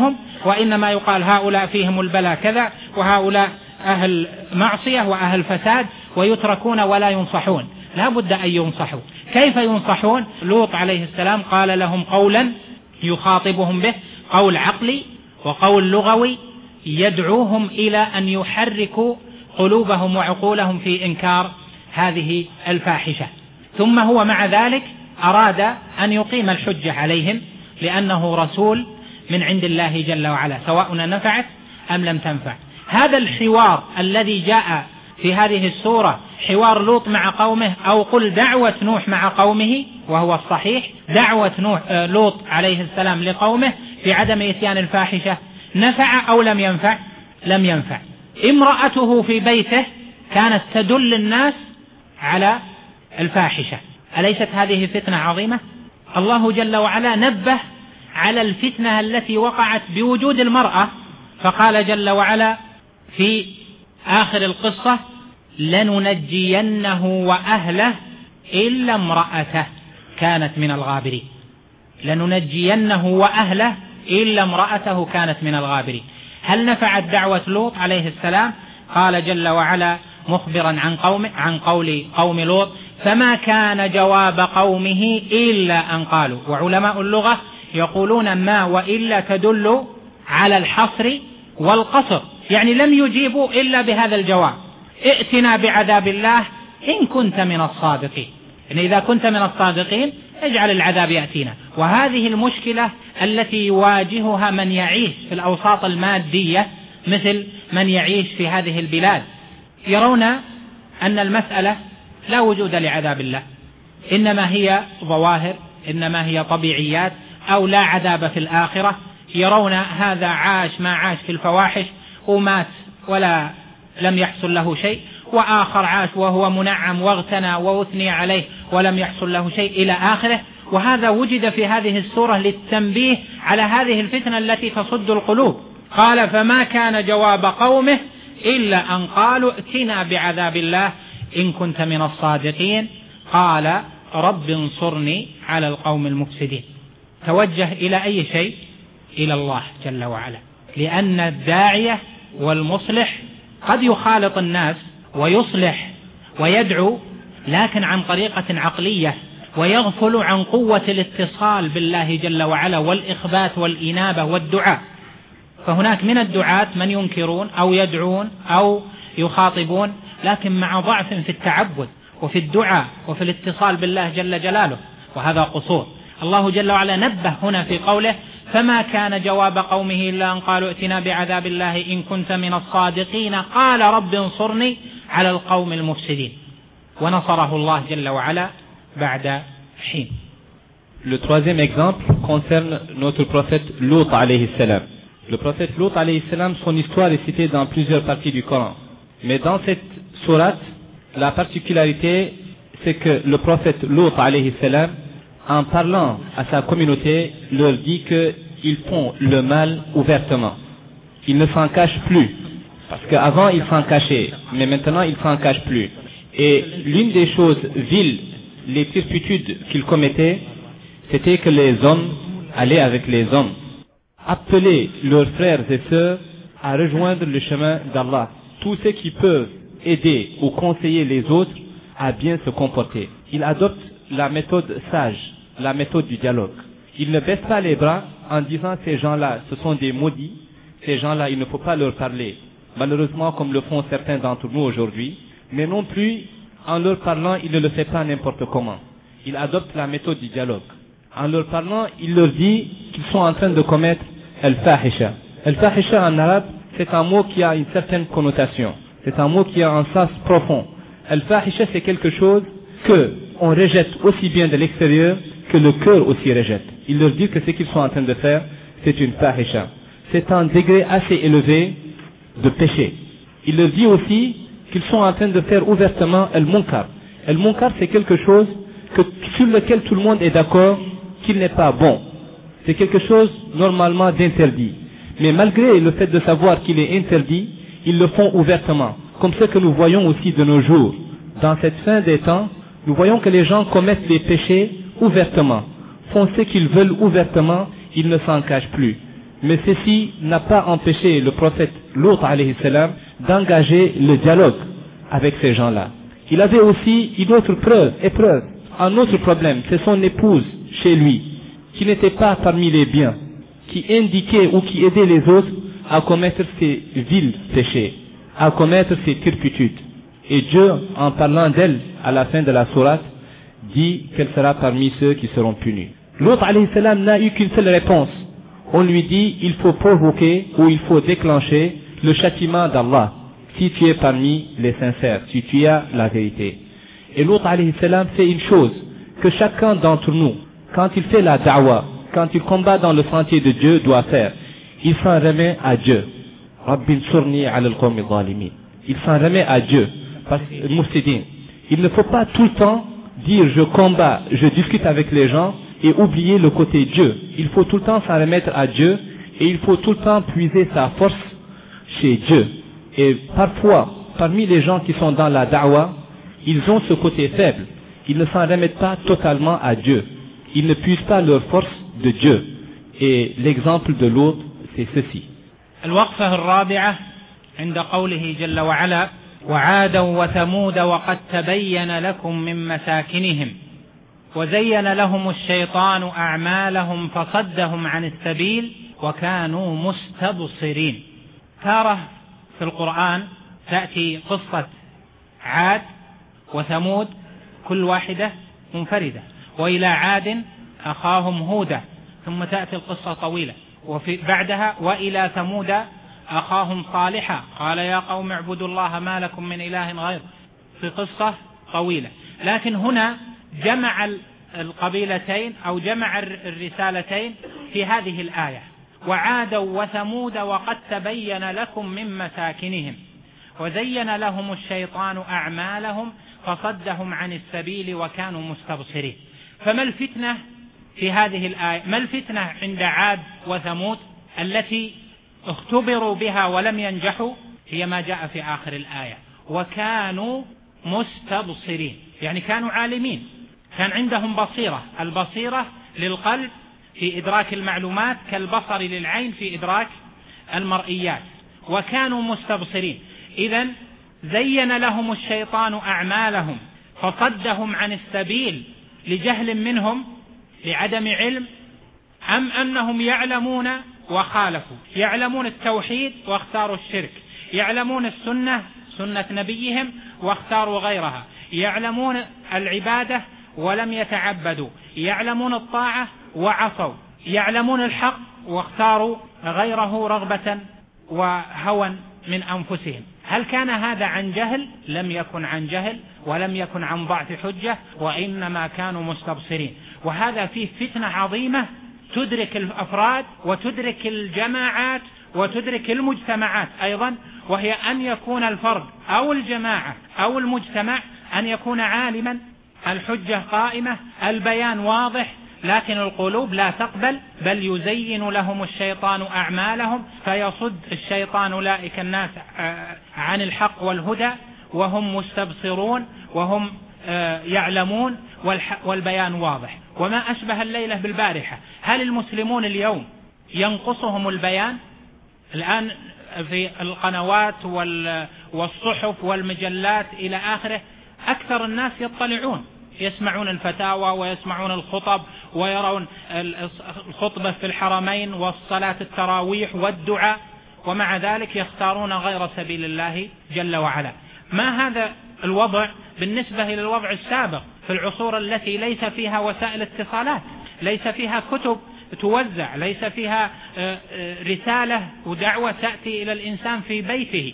وإنما يقال هؤلاء فيهم البلاء كذا وهؤلاء أهل معصية وأهل فساد ويتركون ولا ينصحون. لا بد أن ينصحوا. كيف ينصحون؟ لوط عليه السلام قال لهم قولا يخاطبهم به، قول عقلي وقول لغوي يدعوهم إلى أن يحركوا قلوبهم وعقولهم في إنكار هذه الفاحشة. ثم هو مع ذلك أراد أن يقيم الحجة عليهم لأنه رسول من عند الله جل وعلا، سواء نفعت أم لم تنفع. هذا الحوار الذي جاء في هذه السورة حوار لوط مع قومه، أو قل دعوة نوح مع قومه، وهو الصحيح دعوة نوح لوط عليه السلام لقومه في عدم إتيان الفاحشة، نفع أو لم ينفع؟ لم ينفع. امرأته في بيته كانت تدل الناس على الفاحشة. أليست هذه فتنة عظيمة؟ الله جل وعلا نبه على الفتنة التي وقعت بوجود المرأة، فقال جل وعلا في آخر القصة لننجينه وأهله إلا امرأته كانت من الغابرين. لننجينه وأهله إلا امرأته كانت من الغابرين. هل نفعت دعوة لوط عليه السلام؟ قال جل وعلا مخبرا عن قوم عن قول قوم لوط فما كان جواب قومه إلا أن قالوا. وعلماء اللغة يقولون ما وإلا تدل على الحصر والقصر، يعني لم يجيبوا إلا بهذا الجواب: ائتنا بعذاب الله إن كنت من الصادقين. يعني إذا كنت من الصادقين اجعل العذاب يأتينا. وهذه المشكلة التي يواجهها من يعيش في الأوساط المادية مثل من يعيش في هذه البلاد، يرون أن المسألة لا وجود لعذاب الله، إنما هي ظواهر، إنما هي طبيعيات، أو لا عذاب في الآخرة. يرون هذا عاش ما عاش في الفواحش ومات ولا لم يحصل له شيء، وآخر عاش وهو منعم واغتنى وأثني عليه ولم يحصل له شيء إلى آخره. وهذا وجد في هذه السورة للتنبيه على هذه الفتنة التي تصد القلوب. قال فما كان جواب قومه إلا أن قالوا ائتنا بعذاب الله إن كنت من الصادقين. قال رب انصرني على القوم المفسدين. توجه إلى أي شيء؟ إلى الله جل وعلا، لأن الداعية والمصلح قد يخالط الناس ويصلح ويدعو، لكن عن طريقة عقلية، ويغفل عن قوة الاتصال بالله جل وعلا والإخبات والإنابة والدعاء. فهناك من الدعاة من ينكرون أو يدعون أو يخاطبون، لكن مع ضعف في التعبد وفي الدعاء وفي الاتصال بالله جل جلاله، وهذا قصور. الله جل وعلا نبه هنا في قوله فما كان جواب قومه إلا أن قالوا ائتنا بعذاب الله إن كنت من الصادقين. قال رب انصرني على القوم المفسدين، ونصره الله جل وعلا بعد حين. Le troisième exemple concerne notre prophète Lut alayhi salam. Le prophète Lut alayhi salam, son histoire est citée dans plusieurs parties du Coran. Mais dans cette sourate, la particularité, c'est que le prophète Lut alayhi salam, en parlant à sa communauté, leur dit qu'ils font le mal ouvertement. Ils ne s'en cachent plus. Parce qu'avant, ils s'en cachaient. Mais maintenant, ils ne s'en cachent plus. Et l'une des choses viles, les turpitudes qu'ils commettaient, c'était que les hommes allaient avec les hommes, appeler leurs frères et sœurs à rejoindre le chemin d'Allah. Tous ceux qui peuvent aider ou conseiller les autres à bien se comporter. Ils adoptent la méthode sage, la méthode du dialogue. Ils ne baissent pas les bras en disant ces gens-là, ce sont des maudits, ces gens-là, il ne faut pas leur parler. Malheureusement, comme le font certains d'entre nous aujourd'hui, mais non plus, en leur parlant, ils ne le font pas n'importe comment. Ils adoptent la méthode du dialogue. En leur parlant, il leur dit qu'ils sont en train de commettre al-fahisha. Al-fahisha en arabe, c'est un mot qui a une certaine connotation. C'est un mot qui a un sens profond. Al-fahisha, c'est quelque chose que on rejette aussi bien de l'extérieur que le cœur aussi rejette. Il leur dit que ce qu'ils sont en train de faire, c'est une fahisha. C'est un degré assez élevé de péché. Il leur dit aussi qu'ils sont en train de faire ouvertement al-munkar. Al-munkar, c'est quelque chose que, sur lequel tout le monde est d'accord qu'il n'est pas bon. C'est quelque chose normalement d'interdit. Mais malgré le fait de savoir qu'il est interdit, ils le font ouvertement. Comme ce que nous voyons aussi de nos jours. Dans cette fin des temps, nous voyons que les gens commettent les péchés ouvertement. Font ce qu'ils veulent ouvertement, ils ne s'en cachent plus. Mais ceci n'a pas empêché le prophète Lut alayhi salam d'engager le dialogue avec ces gens-là. Il avait aussi une autre preuve, épreuve, un autre problème, c'est son épouse chez lui, qui n'était pas parmi les biens, qui indiquait ou qui aidait les autres à commettre ces vils péchés, à commettre ces turpitudes. Et Dieu, en parlant d'elle à la fin de la sourate, dit qu'elle sera parmi ceux qui seront punis. Lut alayhi salam n'a eu qu'une seule réponse. On lui dit, il faut provoquer ou il faut déclencher le châtiment d'Allah, si tu es parmi les sincères, si tu as la vérité. Et Lut alayhi salam fait une chose, que chacun d'entre nous, quand il fait la da'wah, quand il combat dans le sentier de Dieu, doit faire. Il s'en remet à Dieu. Rabbin surni ala al-qawmi zalimin. Il s'en remet à Dieu. Parce que, Moussidine, il ne faut pas tout le temps dire je combats, je discute avec les gens et oublier le côté Dieu. Il faut tout le temps s'en remettre à Dieu et il faut tout le temps puiser sa force chez Dieu. Et parfois, parmi les gens qui sont dans la da'wah, ils ont ce côté faible. Ils ne s'en remettent pas totalement à Dieu. Ils ne puisent pas leur force de Dieu. Et l'exemple de l'autre, c'est ceci. الوقفة الرابعة عند قوله جل وعلا وعادا وثمود وقد تبين لكم من مساكنهم وزين لهم الشيطان أعمالهم فصدهم عن السبيل وكانوا مستبصرين. تارة في القرآن تأتي قصة عاد وثمود كل واحدة منفردة، وإلى عاد أخاهم هودا، ثم تأتي القصة طويلة، وفي بعدها وإلى ثمود أخاهم صالحا قال يا قوم اعبدوا الله ما لكم من إله غيره، في قصة طويلة. لكن هنا جمع القبيلتين أو جمع الرسالتين في هذه الآية، وعادا وثمود وقد تبين لكم من مساكنهم وزين لهم الشيطان أعمالهم فصدهم عن السبيل وكانوا مستبصرين. فما الفتنة في هذه الآية؟ ما الفتنة عند عاد وثمود التي اختبروا بها ولم ينجحوا؟ هي ما جاء في آخر الآية وكانوا مستبصرين، يعني كانوا عالمين، كان عندهم بصيرة، البصيرة للقلب في إدراك المعلومات كالبصر للعين في إدراك المرئيات، وكانوا مستبصرين. إذن زين لهم الشيطان أعمالهم فصدهم عن السبيل لجهل منهم لعدم علم، أم أنهم يعلمون وخالفوا، يعلمون التوحيد واختاروا الشرك، يعلمون السنة سنة نبيهم واختاروا غيرها، يعلمون العبادة ولم يتعبدوا، يعلمون الطاعة وعصوا، يعلمون الحق واختاروا غيره رغبة وهوى من أنفسهم. هل كان هذا عن جهل؟ لم يكن عن جهل ولم يكن عن ضعف حجة، وإنما كانوا مستبصرين. وهذا فيه فتنة عظيمة تدرك الأفراد وتدرك الجماعات وتدرك المجتمعات أيضا، وهي أن يكون الفرد أو الجماعة أو المجتمع أن يكون عالما، الحجة قائمة، البيان واضح، لكن القلوب لا تقبل، بل يزين لهم الشيطان أعمالهم فيصد الشيطان أولئك الناس عن الحق والهدى وهم مستبصرون وهم يعلمون والبيان واضح. وما أشبه الليلة بالبارحة. هل المسلمون اليوم ينقصهم البيان؟ الآن في القنوات والصحف والمجلات إلى آخره أكثر الناس يطلعون، يسمعون الفتاوى ويسمعون الخطب ويرون الخطبة في الحرمين والصلاة التراويح والدعاء، ومع ذلك يختارون غير سبيل الله جل وعلا. ما هذا الوضع بالنسبة إلى الوضع السابق في العصور التي ليس فيها وسائل اتصالات، ليس فيها كتب توزع، ليس فيها رسالة ودعوة تأتي إلى الإنسان في بيته.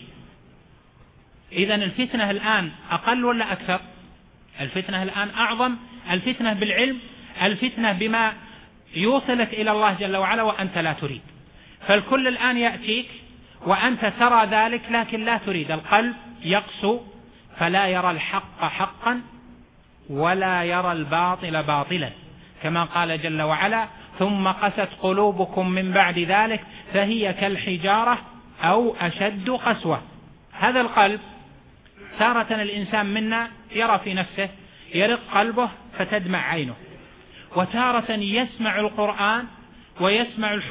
إذن الفتنة الآن أقل ولا أكثر؟ الفتنة الآن أعظم، الفتنة بالعلم، الفتنة بما يوصلك إلى الله جل وعلا وأنت لا تريد. فالكل الآن يأتيك وأنت ترى ذلك لكن لا تريد، القلب يقسو فلا يرى الحق حقا ولا يرى الباطل باطلا، كما قال جل وعلا ثم قست قلوبكم من بعد ذلك فهي كالحجارة أو أشد قسوة. هذا القلب تارة الإنسان منا يرى في نفسه يرق قلبه فتدمع عينه، وتارة يسمع القرآن ويسمع الحجج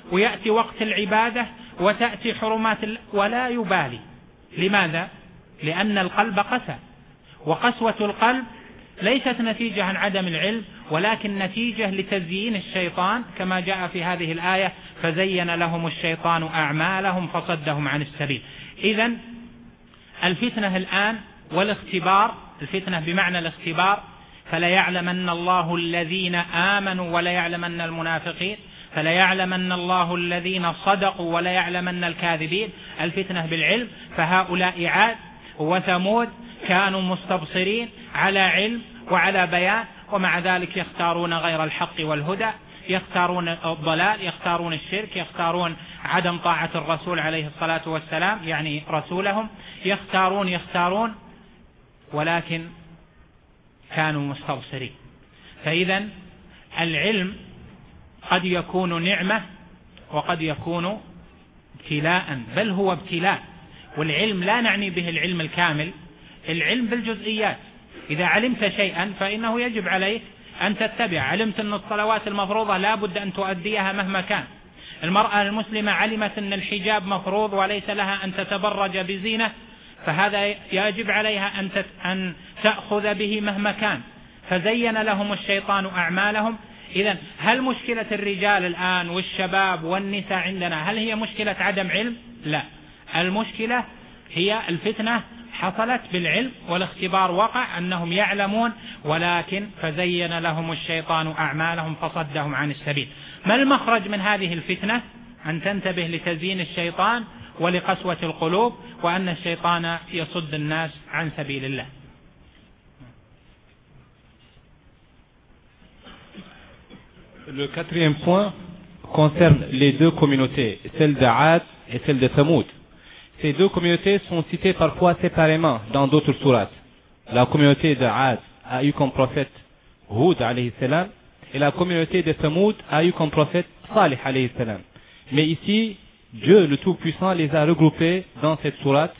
ويأتي وقت العبادة وتأتي حرمات ولا يبالي. لماذا؟ لأن القلب قسى، وقسوة القلب ليست نتيجة عن عدم العلم، ولكن نتيجة لتزيين الشيطان، كما جاء في هذه الآية: فزين لهم الشيطان أعمالهم فصدهم عن السبيل. إذن الفتنة الآن والاختبار، الفتنة بمعنى الاختبار، فلا يعلمن الله الذين آمنوا ولا يعلمن المنافقين، فلا يعلمن الله الذين صدقوا ولا يعلمن الكاذبين. الفتنة بالعلم، فهؤلاء عاد وثمود كانوا مستبصرين على علم وعلى بيان، ومع ذلك يختارون غير الحق والهدى، يختارون الضلال، يختارون الشرك، يختارون عدم طاعة الرسول عليه الصلاة والسلام، يعني رسولهم، يختارون يختارون ولكن كانوا مستبصرين. فإذا العلم قد يكون نعمة وقد يكون ابتلاء، بل هو ابتلاء. والعلم لا نعني به العلم الكامل، العلم بالجزئيات. إذا علمت شيئا فإنه يجب عليك أن تتبع. علمت أن الصلوات المفروضة لا بد أن تؤديها مهما كان. المرأة المسلمة علمت أن الحجاب مفروض وليس لها أن تتبرج بزينة، فهذا يجب عليها أن أن تأخذ به مهما كان. فزين لهم الشيطان أعمالهم. إذن هل مشكلة الرجال الآن والشباب والنساء عندنا هل هي مشكلة عدم علم؟ لا، المشكلة هي الفتنة حصلت بالعلم، والاختبار وقع أنهم يعلمون، ولكن فزين لهم الشيطان أعمالهم فصدهم عن السبيل. ما المخرج من هذه الفتنة؟ أن تنتبه لتزيين الشيطان ولقسوة القلوب، وأن الشيطان يصد الناس عن سبيل الله. Le quatrième point concerne les deux communautés, celle de Aad et celle de Thamoud. Ces deux communautés sont citées parfois séparément dans d'autres sourates. La communauté de Aad a eu comme prophète Hud alayhi salam, et la communauté de Thamoud a eu comme prophète Salih alayhi salam. Mais ici, Dieu le Tout-Puissant les a regroupés dans cette sourate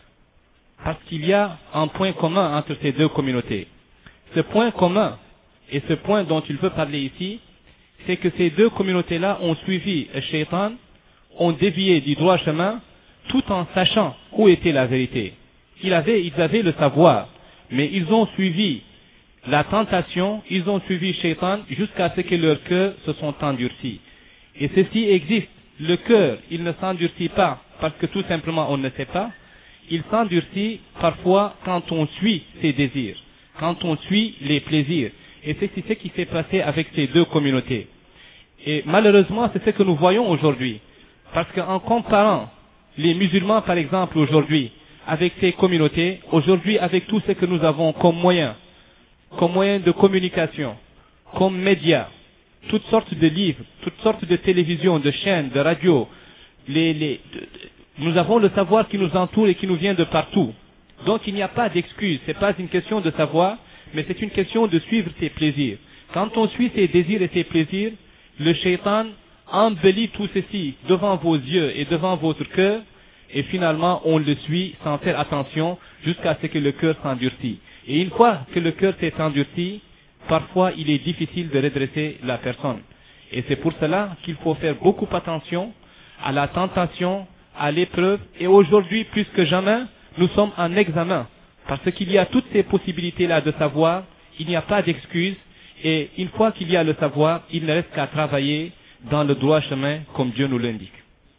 parce qu'il y a un point commun entre ces deux communautés. Ce point commun et ce point dont il veut parler ici, c'est que ces deux communautés-là ont suivi le shaitan, ont dévié du droit chemin, tout en sachant où était la vérité. Ils avaient, ils avaient le savoir, mais ils ont suivi la tentation, ils ont suivi shaitan jusqu'à ce que leur cœur se sont endurcis. Et ceci existe. Le cœur, il ne s'endurcit pas parce que tout simplement on ne sait pas. Il s'endurcit parfois quand on suit ses désirs, quand on suit les plaisirs. Et c'est ce qui s'est passé avec ces deux communautés. Et malheureusement, c'est ce que nous voyons aujourd'hui. Parce qu'en comparant les musulmans, par exemple, aujourd'hui, avec ces communautés, aujourd'hui, avec tout ce que nous avons comme moyen, comme moyen de communication, comme médias, toutes sortes de livres, toutes sortes de télévisions, de chaînes, de radios, les, les, de, de, nous avons le savoir qui nous entoure et qui nous vient de partout. Donc il n'y a pas d'excuse, c'est pas une question de savoir, mais c'est une question de suivre ses plaisirs. Quand on suit ses désirs et ses plaisirs, le shaitan embellit tout ceci devant vos yeux et devant votre cœur, et finalement on le suit sans faire attention jusqu'à ce que le cœur s'endurcit. Et une fois que le cœur s'est endurci, parfois il est difficile de redresser la personne. Et c'est pour cela qu'il faut faire beaucoup attention à la tentation, à l'épreuve, et aujourd'hui plus que jamais, nous sommes en examen. Parce qu'il y a toutes ces possibilités-là de savoir, il n'y a pas d'excuse, et une fois qu'il y a le savoir, il ne reste qu'à travailler dans le droit chemin comme Dieu nous l'indique.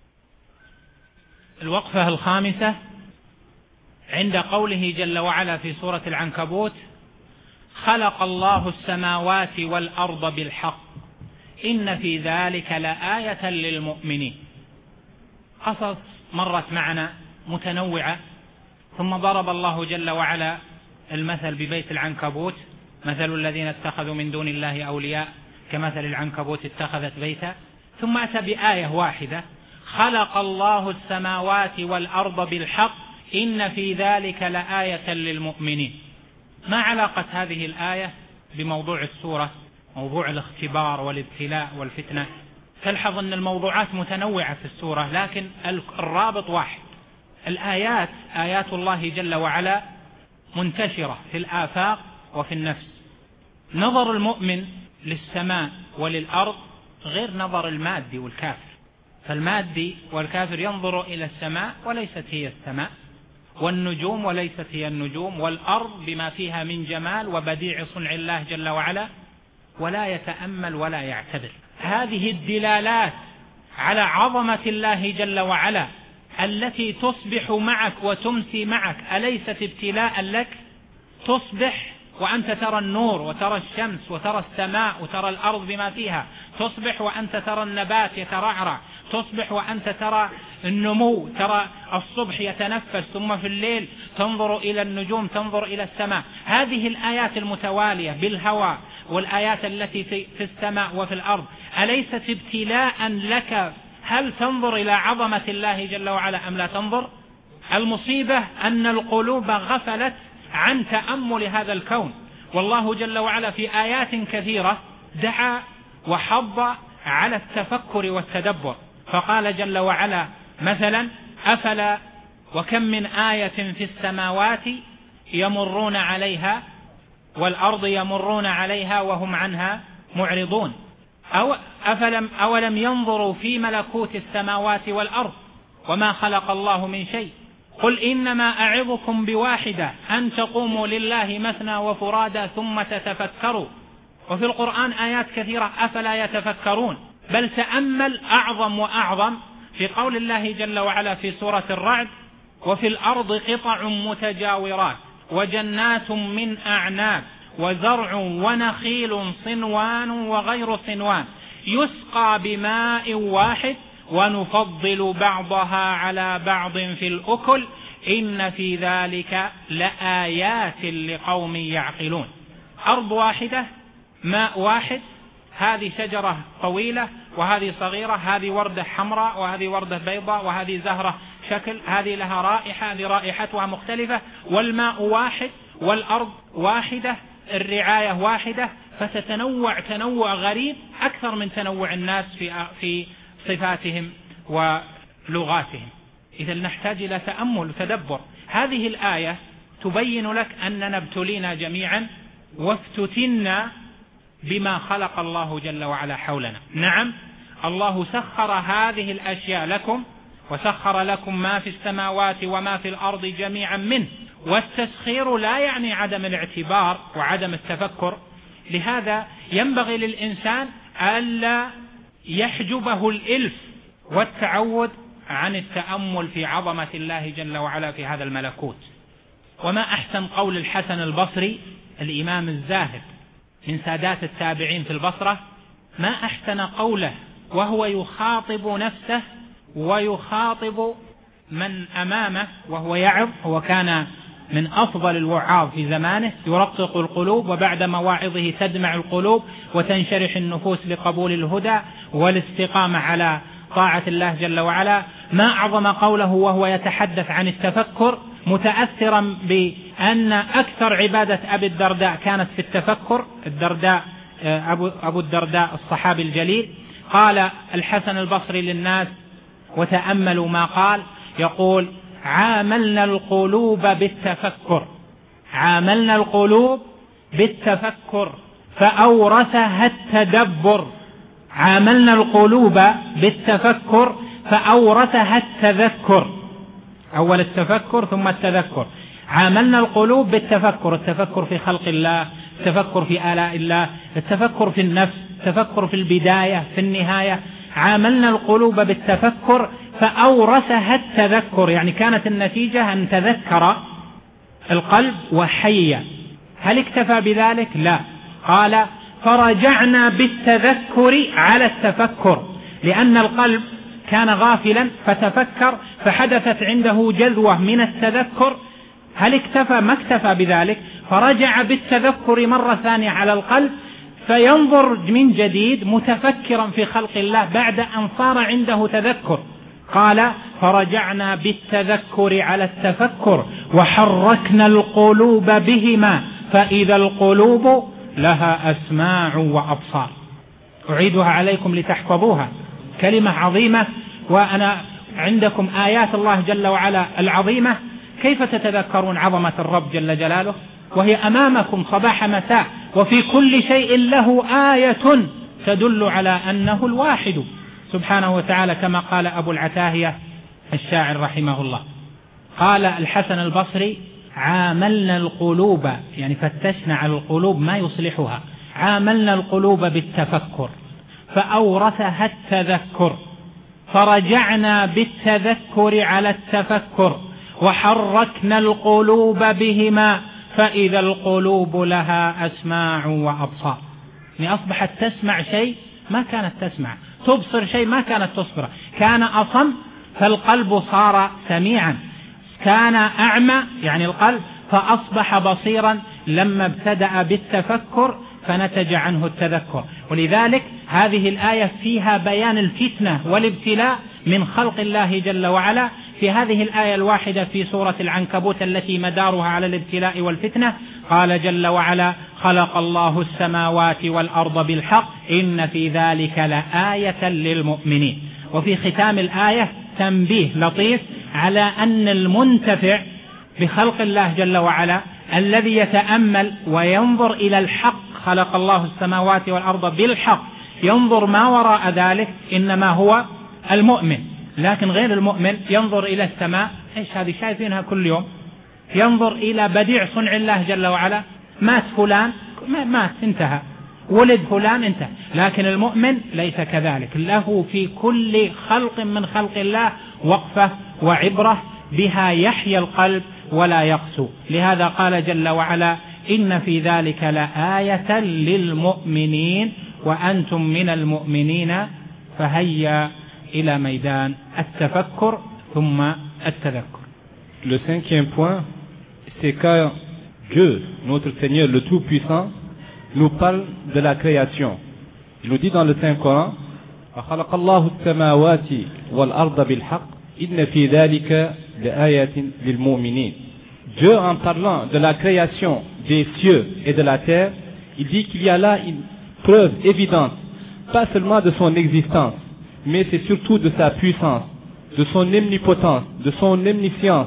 الوقفة الخامسة عند قوله جل وعلا في سورة العنكبوت: خلق الله السماوات والأرض بالحق إن في ذلك لآية للمؤمنين. قصص مرت معنا متنوعة، ثم ضرب الله جل وعلا المثل ببيت العنكبوت: مثل الذين اتخذوا من دون الله أولياء كمثل العنكبوت اتخذت بيتا. ثم أتى بآية واحدة: خلق الله السماوات والأرض بالحق إن في ذلك لآية للمؤمنين. ما علاقة هذه الآية بموضوع السورة، موضوع الاختبار والابتلاء والفتنة؟ تلحظ أن الموضوعات متنوعة في السورة، لكن الرابط واحد. الآيات آيات الله جل وعلا منتشرة في الآفاق وفي النفس. نظر المؤمن للسماء وللأرض غير نظر المادي والكافر. فالمادي والكافر ينظر إلى السماء وليست هي السماء، والنجوم وليست هي النجوم، والأرض بما فيها من جمال وبديع صنع الله جل وعلا، ولا يتأمل ولا يعتبر. هذه الدلالات على عظمة الله جل وعلا التي تصبح معك وتمسي معك أليست ابتلاء لك؟ تصبح وأنت ترى النور وترى الشمس وترى السماء وترى الأرض بما فيها، تصبح وأنت ترى النبات يترعرع، تصبح وأنت ترى النمو، ترى الصبح يتنفس، ثم في الليل تنظر إلى النجوم، تنظر إلى السماء. هذه الآيات المتوالية بالهواء والآيات التي في السماء وفي الأرض أليست ابتلاء لك؟ هل تنظر إلى عظمة الله جل وعلا أم لا تنظر؟ المصيبة أن القلوب غفلت عن تأمل هذا الكون، والله جل وعلا في آيات كثيرة دعا وحض على التفكر والتدبر، فقال جل وعلا مثلا: أفلا وكم من آية في السماوات يمرون عليها والأرض يمرون عليها وهم عنها معرضون، أو أفلم أولم ينظروا في ملكوت السماوات والأرض وما خلق الله من شيء قل إنما أعظكم بواحدة أن تقوموا لله مثنى وفرادا ثم تتفكروا. وفي القرآن آيات كثيرة أفلا يتفكرون. بل تأمل أعظم وأعظم في قول الله جل وعلا في سورة الرعد: وفي الأرض قطع متجاورات وجنات من أعناب وزرع ونخيل صنوان وغير صنوان يسقى بماء واحد ونفضل بعضها على بعض في الأكل إن في ذلك لآيات لقوم يعقلون. أرض واحدة، ماء واحد، هذه شجرة طويلة وهذه صغيرة، هذه وردة حمراء وهذه وردة بيضاء وهذه زهرة شكل، هذه لها رائحة، هذه رائحتها مختلفة، والماء واحد والأرض واحدة، الرعاية واحدة، فتتنوع تنوع غريب أكثر من تنوع الناس في في صفاتهم ولغاتهم. إذا نحتاج إلى تأمل وتدبر. هذه الآية تبين لك أننا ابتلينا جميعا وافتتنا بما خلق الله جل وعلا حولنا. نعم، الله سخر هذه الأشياء لكم، وسخر لكم ما في السماوات وما في الأرض جميعا منه، والتسخير لا يعني عدم الاعتبار وعدم التفكر. لهذا ينبغي للإنسان ألا يحجبه الإلف والتعود عن التأمل في عظمة الله جل وعلا في هذا الملكوت. وما أحسن قول الحسن البصري الإمام الزاهد من سادات التابعين في البصرة، ما أحسن قوله وهو يخاطب نفسه ويخاطب من أمامه وهو يعظ. هو كان من أفضل الوعاظ في زمانه، يرقق القلوب، وبعد مواعظه تدمع القلوب وتنشرح النفوس لقبول الهدى والاستقامة على طاعة الله جل وعلا. ما أعظم قوله وهو يتحدث عن التفكر، متأثرا بأن أكثر عبادة أبي الدرداء كانت في التفكر. الدرداء أبو, أبو الدرداء الصحابي الجليل، قال الحسن البصري للناس وتأملوا ما قال، يقول: عاملنا القلوب بالتفكر عاملنا القلوب بالتفكر فأورثها التدبر عاملنا القلوب بالتفكر فأورثها التذكر. أول التفكر ثم التذكر. عاملنا القلوب بالتفكر، التفكر في خلق الله، التفكر في آلاء الله، التفكر في النفس، التفكر في البداية في النهاية. عاملنا القلوب بالتفكر فأورثها التذكر، يعني كانت النتيجة أن تذكر القلب وحي. هل اكتفى بذلك؟ لا، قال: فرجعنا بالتذكر على التفكر، لأن القلب كان غافلا فتفكر فحدثت عنده جذوة من التذكر. هل اكتفى؟ ما اكتفى بذلك، فرجع بالتذكر مرة ثانية على القلب فينظر من جديد متفكرا في خلق الله بعد أن صار عنده تذكر. قال: فرجعنا بالتذكر على التفكر وحركنا القلوب بهما فإذا القلوب لها أسماع وأبصار. أعيدها عليكم لتحفظوها، كلمة عظيمة، وأنا عندكم آيات الله جل وعلا العظيمة. كيف تتذكرون عظمة الرب جل جلاله وهي أمامكم صباح مساء، وفي كل شيء له آية تدل على أنه الواحد سبحانه وتعالى كما قال أبو العتاهية الشاعر رحمه الله. قال الحسن البصري: عاملنا القلوب، يعني فتشنا على القلوب ما يصلحها، عاملنا القلوب بالتفكر فأورثها التذكر، فرجعنا بالتذكر على التفكر، وحركنا القلوب بهما فإذا القلوب لها أسماع وأبصار. يعني أصبحت تسمع شيء ما كانت تسمع، تبصر شيء ما كانت تبصره، كان أصم فالقلب صار سميعا، كان أعمى يعني القلب فأصبح بصيرا لما ابتدأ بالتفكر فنتج عنه التذكر. ولذلك هذه الآية فيها بيان الفتنة والابتلاء من خلق الله جل وعلا. في هذه الآية الواحدة في سورة العنكبوت التي مدارها على الابتلاء والفتنة قال جل وعلا: خلق الله السماوات والأرض بالحق إن في ذلك لآية للمؤمنين. وفي ختام الآية تنبيه لطيف على أن المنتفع بخلق الله جل وعلا الذي يتأمل وينظر إلى الحق، خلق الله السماوات والأرض بالحق، ينظر ما وراء ذلك، إنما هو المؤمن. لكن غير المؤمن ينظر إلى السماء، إيش هذه شايفينها كل يوم، ينظر إلى بديع صنع الله جل وعلا، مات فلان مات انتهى، ولد فلان انتهى. لكن المؤمن ليس كذلك، له في كل خلق من خلق الله وقفة وعبرة بها يحيى القلب ولا يقسو. لهذا قال جل وعلا: إن في ذلك لآية للمؤمنين وأنتم من المؤمنين فهيا إلى ميدان التفكر ثم التذكر. Le cinquième point, c'est quand Dieu, notre Seigneur le Tout-Puissant, nous parle de la création. Il nous dit dans le Saint-Coran: فَخَلَقَ اللَّهُ السَّمَاوَاتِ وَالْأَرْضَ بِالْحَقِّ إِنَّ فِي ذَلِكَ لَآيَةٍ لِلْمُؤْمِنِينَ. Dieu, en parlant de la création des cieux et de la terre, il dit qu'il y a là une preuve évidente, pas seulement de son existence, mais c'est surtout de sa puissance, de son omnipotence, de son omniscience.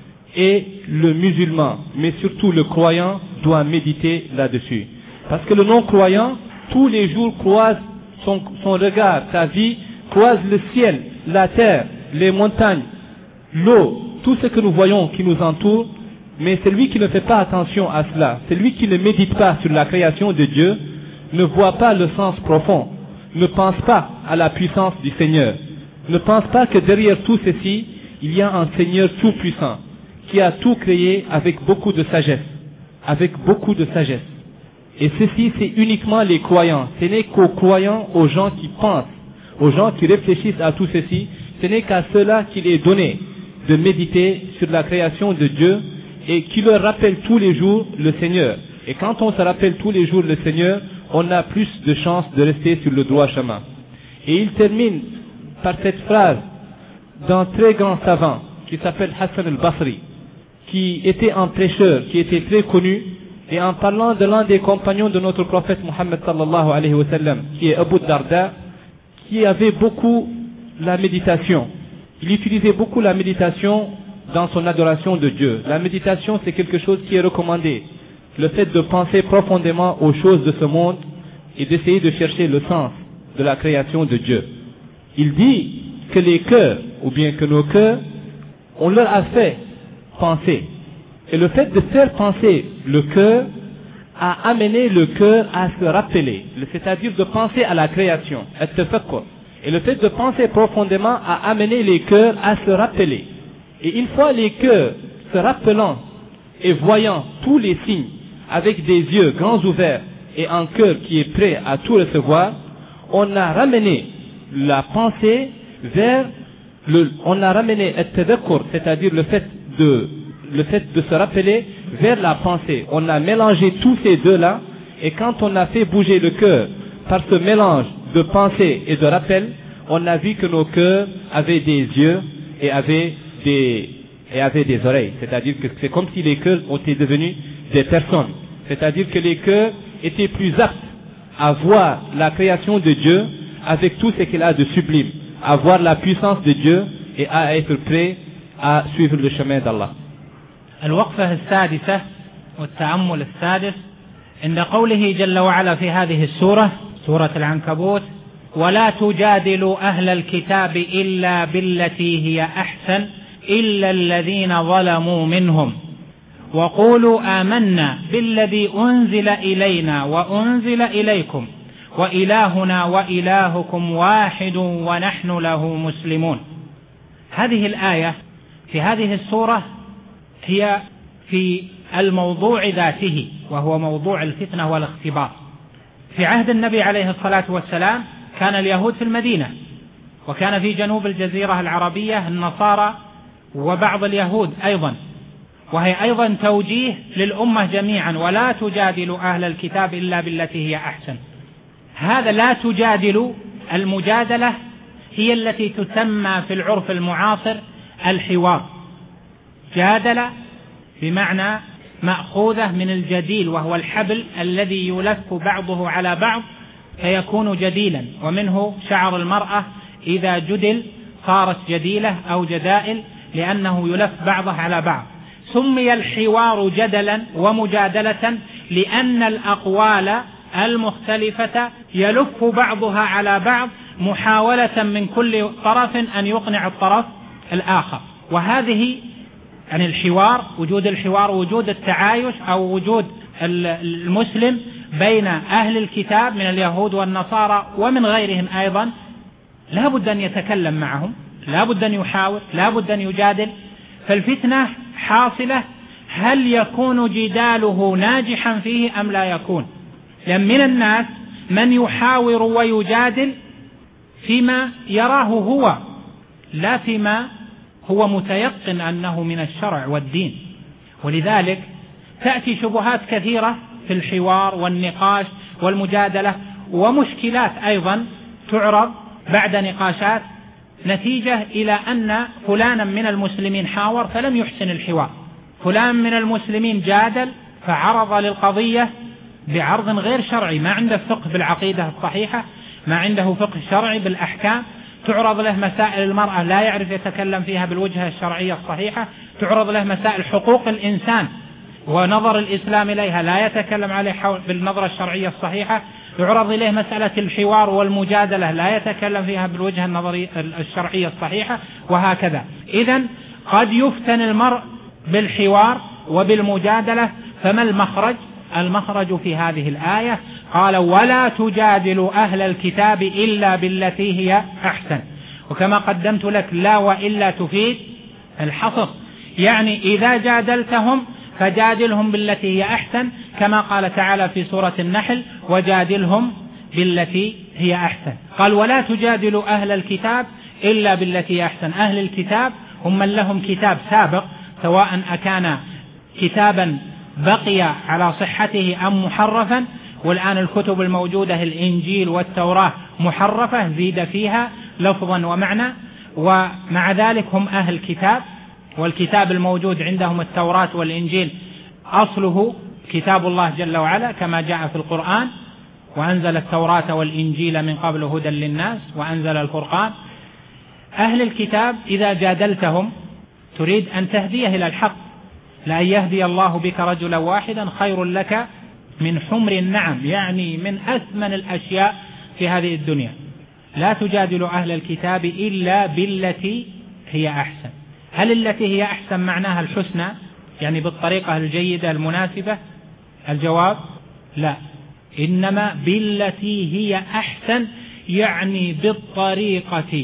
Et le musulman, mais surtout le croyant, doit méditer là-dessus. Parce que le non-croyant, tous les jours, croise son, son regard, sa vie, croise le ciel, la terre, les montagnes, l'eau, tout ce que nous voyons qui nous entoure, mais celui qui ne fait pas attention à cela, celui qui ne médite pas sur la création de Dieu, ne voit pas le sens profond, ne pense pas à la puissance du Seigneur, ne pense pas que derrière tout ceci, il y a un Seigneur tout-puissant, qui a tout créé avec beaucoup de sagesse, avec beaucoup de sagesse. Et ceci, c'est uniquement les croyants. Ce n'est qu'aux croyants, aux gens qui pensent, aux gens qui réfléchissent à tout ceci, ce n'est qu'à ceux-là qu'il est donné de méditer sur la création de Dieu et qui leur rappelle tous les jours le Seigneur. Et quand on se rappelle tous les jours le Seigneur, on a plus de chances de rester sur le droit chemin. Et il termine par cette phrase d'un très grand savant qui s'appelle Hassan al-Basri, qui était un prêcheur, qui était très connu, et en parlant de l'un des compagnons de notre prophète Muhammad sallallahu alayhi wa sallam, qui est Abu Darda, qui avait beaucoup la méditation. Il utilisait beaucoup la méditation dans son adoration de Dieu. La méditation, c'est quelque chose qui est recommandé. Le fait de penser profondément aux choses de ce monde et d'essayer de chercher le sens de la création de Dieu. Il dit que les cœurs, ou bien que nos cœurs, on leur a fait penser. Et le fait de faire penser le cœur a amené le cœur à se rappeler, c'est-à-dire de penser à la création, et le fait de penser profondément a amené les cœurs à se rappeler. Et une fois les cœurs se rappelant et voyant tous les signes avec des yeux grands ouverts et un cœur qui est prêt à tout recevoir, on a ramené la pensée vers le, on a ramené c'est-à-dire le fait de le fait de se rappeler vers la pensée. On a mélangé tous ces deux-là, et quand on a fait bouger le cœur par ce mélange de pensée et de rappel, on a vu que nos cœurs avaient des yeux et avaient des, et avaient des oreilles. C'est-à-dire que c'est comme si les cœurs étaient devenus des personnes. C'est-à-dire que les cœurs étaient plus aptes à voir la création de Dieu avec tout ce qu'il a de sublime, à voir la puissance de Dieu et à être prêt à suivre le chemin d'Allah. الوقفة السادسة والتأمل السادس عند قوله جل وعلا في هذه السورة سورة العنكبوت: ولا تجادلوا أهل الكتاب إلا بالتي هي أحسن إلا الذين ظلموا منهم وقولوا آمنا بالذي أنزل إلينا وأنزل إليكم وإلهنا وإلهكم واحد ونحن له مسلمون. هذه الآية في هذه السورة هي في الموضوع ذاته، وهو موضوع الفتنة والاختبار. في عهد النبي عليه الصلاة والسلام كان اليهود في المدينة، وكان في جنوب الجزيرة العربية النصارى وبعض اليهود أيضا، وهي أيضا توجيه للأمة جميعا: ولا تجادلوا أهل الكتاب إلا بالتي هي أحسن. هذا لا تجادلوا، المجادلة هي التي تسمى في العرف المعاصر الحوار. جادل بمعنى مأخوذة من الجديل، وهو الحبل الذي يلف بعضه على بعض فيكون جديلا، ومنه شعر المرأة إذا جدل صارت جديلة أو جدائل، لأنه يلف بعضه على بعض. سمي الحوار جدلا ومجادلة لأن الأقوال المختلفة يلف بعضها على بعض محاولة من كل طرف أن يقنع الطرف الآخر. وهذه يعني الحوار، وجود الحوار، وجود التعايش أو وجود المسلم بين أهل الكتاب من اليهود والنصارى ومن غيرهم أيضا، لا بد أن يتكلم معهم، لا بد أن يحاور، لا بد أن يجادل. فالفتنة حاصلة، هل يكون جداله ناجحا فيه أم لا يكون؟ لأن من الناس من يحاور ويجادل فيما يراه هو، لا فيما هو متيقن أنه من الشرع والدين. ولذلك تأتي شبهات كثيرة في الحوار والنقاش والمجادلة، ومشكلات أيضا تعرض بعد نقاشات نتيجة إلى أن فلانا من المسلمين حاور فلم يحسن الحوار، فلان من المسلمين جادل فعرض للقضية بعرض غير شرعي، ما عنده فقه بالعقيدة الصحيحة، ما عنده فقه شرعي بالأحكام، تعرض له مسائل المرأة لا يعرف يتكلم فيها بالوجهة الشرعية الصحيحة، تعرض له مسائل حقوق الإنسان ونظر الإسلام إليها لا يتكلم عليه بالنظرة الشرعية الصحيحة، يعرض إليه مسألة الحوار والمجادلة لا يتكلم فيها بالوجهة النظرية الشرعية الصحيحة، وهكذا. إذن قد يفتن المرء بالحوار وبالمجادلة. فما المخرج؟ المخرج في هذه الآية قال: ولا تجادلوا أهل الكتاب إلا بالتي هي أحسن. وكما قدمت لك، لا وإلا تفيد الحصر، يعني إذا جادلتهم فجادلهم بالتي هي أحسن، كما قال تعالى في سورة النحل: وجادلهم بالتي هي أحسن. قال: ولا تجادلوا أهل الكتاب إلا بالتي هي أحسن. أهل الكتاب هم من لهم كتاب سابق، سواء أكان كتابا بقي على صحته أم محرفا، والآن الكتب الموجودة الإنجيل والتوراة محرفة زيد فيها لفظا ومعنى، ومع ذلك هم أهل الكتاب. والكتاب الموجود عندهم التوراة والإنجيل أصله كتاب الله جل وعلا كما جاء في القرآن: وأنزل التوراة والإنجيل من قبل هدى للناس وأنزل الفرقان. أهل الكتاب إذا جادلتهم تريد أن تهديه إلى الحق، لأن يهدي الله بك رجلا واحدا خير لك من حمر النعم، يعني من أثمن الأشياء في هذه الدنيا. لا تجادل أهل الكتاب إلا بالتي هي أحسن. هل التي هي أحسن معناها الحسنى، يعني بالطريقة الجيدة المناسبة؟ الجواب لا، إنما بالتي هي أحسن، يعني بالطريقة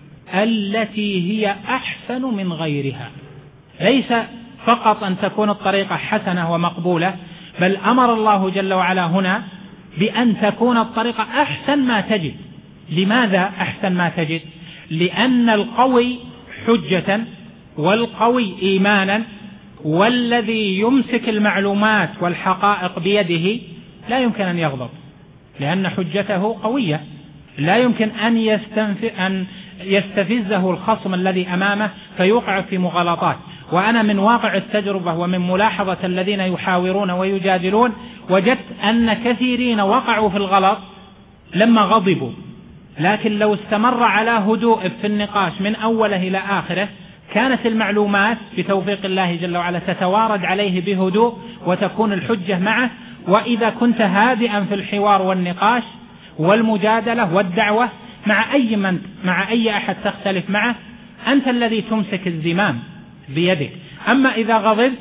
التي هي أحسن من غيرها. ليس فقط أن تكون الطريقة حسنة ومقبولة، بل أمر الله جل وعلا هنا بأن تكون الطريقة أحسن ما تجد. لماذا أحسن ما تجد؟ لأن القوي حجة والقوي إيمانا، والذي يمسك المعلومات والحقائق بيده لا يمكن أن يغضب، لأن حجته قوية، لا يمكن أن, أن يستفزه الخصم الذي أمامه فيوقع في مغالطات. وأنا من واقع التجربة ومن ملاحظة الذين يحاورون ويجادلون وجدت أن كثيرين وقعوا في الغلط لما غضبوا، لكن لو استمر على هدوء في النقاش من أوله إلى آخره كانت المعلومات بتوفيق الله جل وعلا تتوارد عليه بهدوء وتكون الحجة معه. وإذا كنت هادئا في الحوار والنقاش والمجادلة والدعوة مع أي من مع أي أحد تختلف معه، أنت الذي تمسك الزمام بيدك. أما إذا غضبت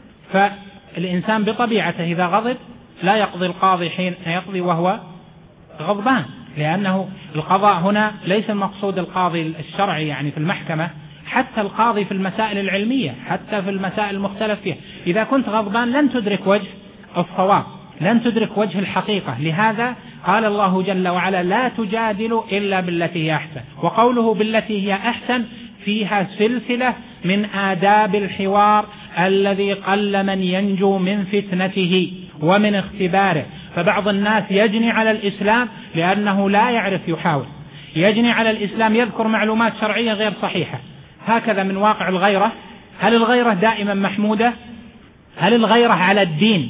فالإنسان بطبيعته إذا غضب لا يقضي القاضي حين يقضي وهو غضبان، لأنه القضاء هنا ليس المقصود القاضي الشرعي يعني في المحكمة، حتى القاضي في المسائل العلمية، حتى في المسائل المختلف فيها، إذا كنت غضبان لن تدرك وجه الصواب، لن تدرك وجه الحقيقة. لهذا قال الله جل وعلا لا تجادلوا إلا بالتي هي أحسن، وقوله بالتي هي أحسن فيها سلسلة من آداب الحوار الذي قل من ينجو من فتنته ومن اختباره. فبعض الناس يجني على الإسلام لأنه لا يعرف يحاول، يجني على الإسلام يذكر معلومات شرعية غير صحيحة. هكذا من واقع الغيرة. هل الغيرة دائما محمودة؟ هل الغيرة على الدين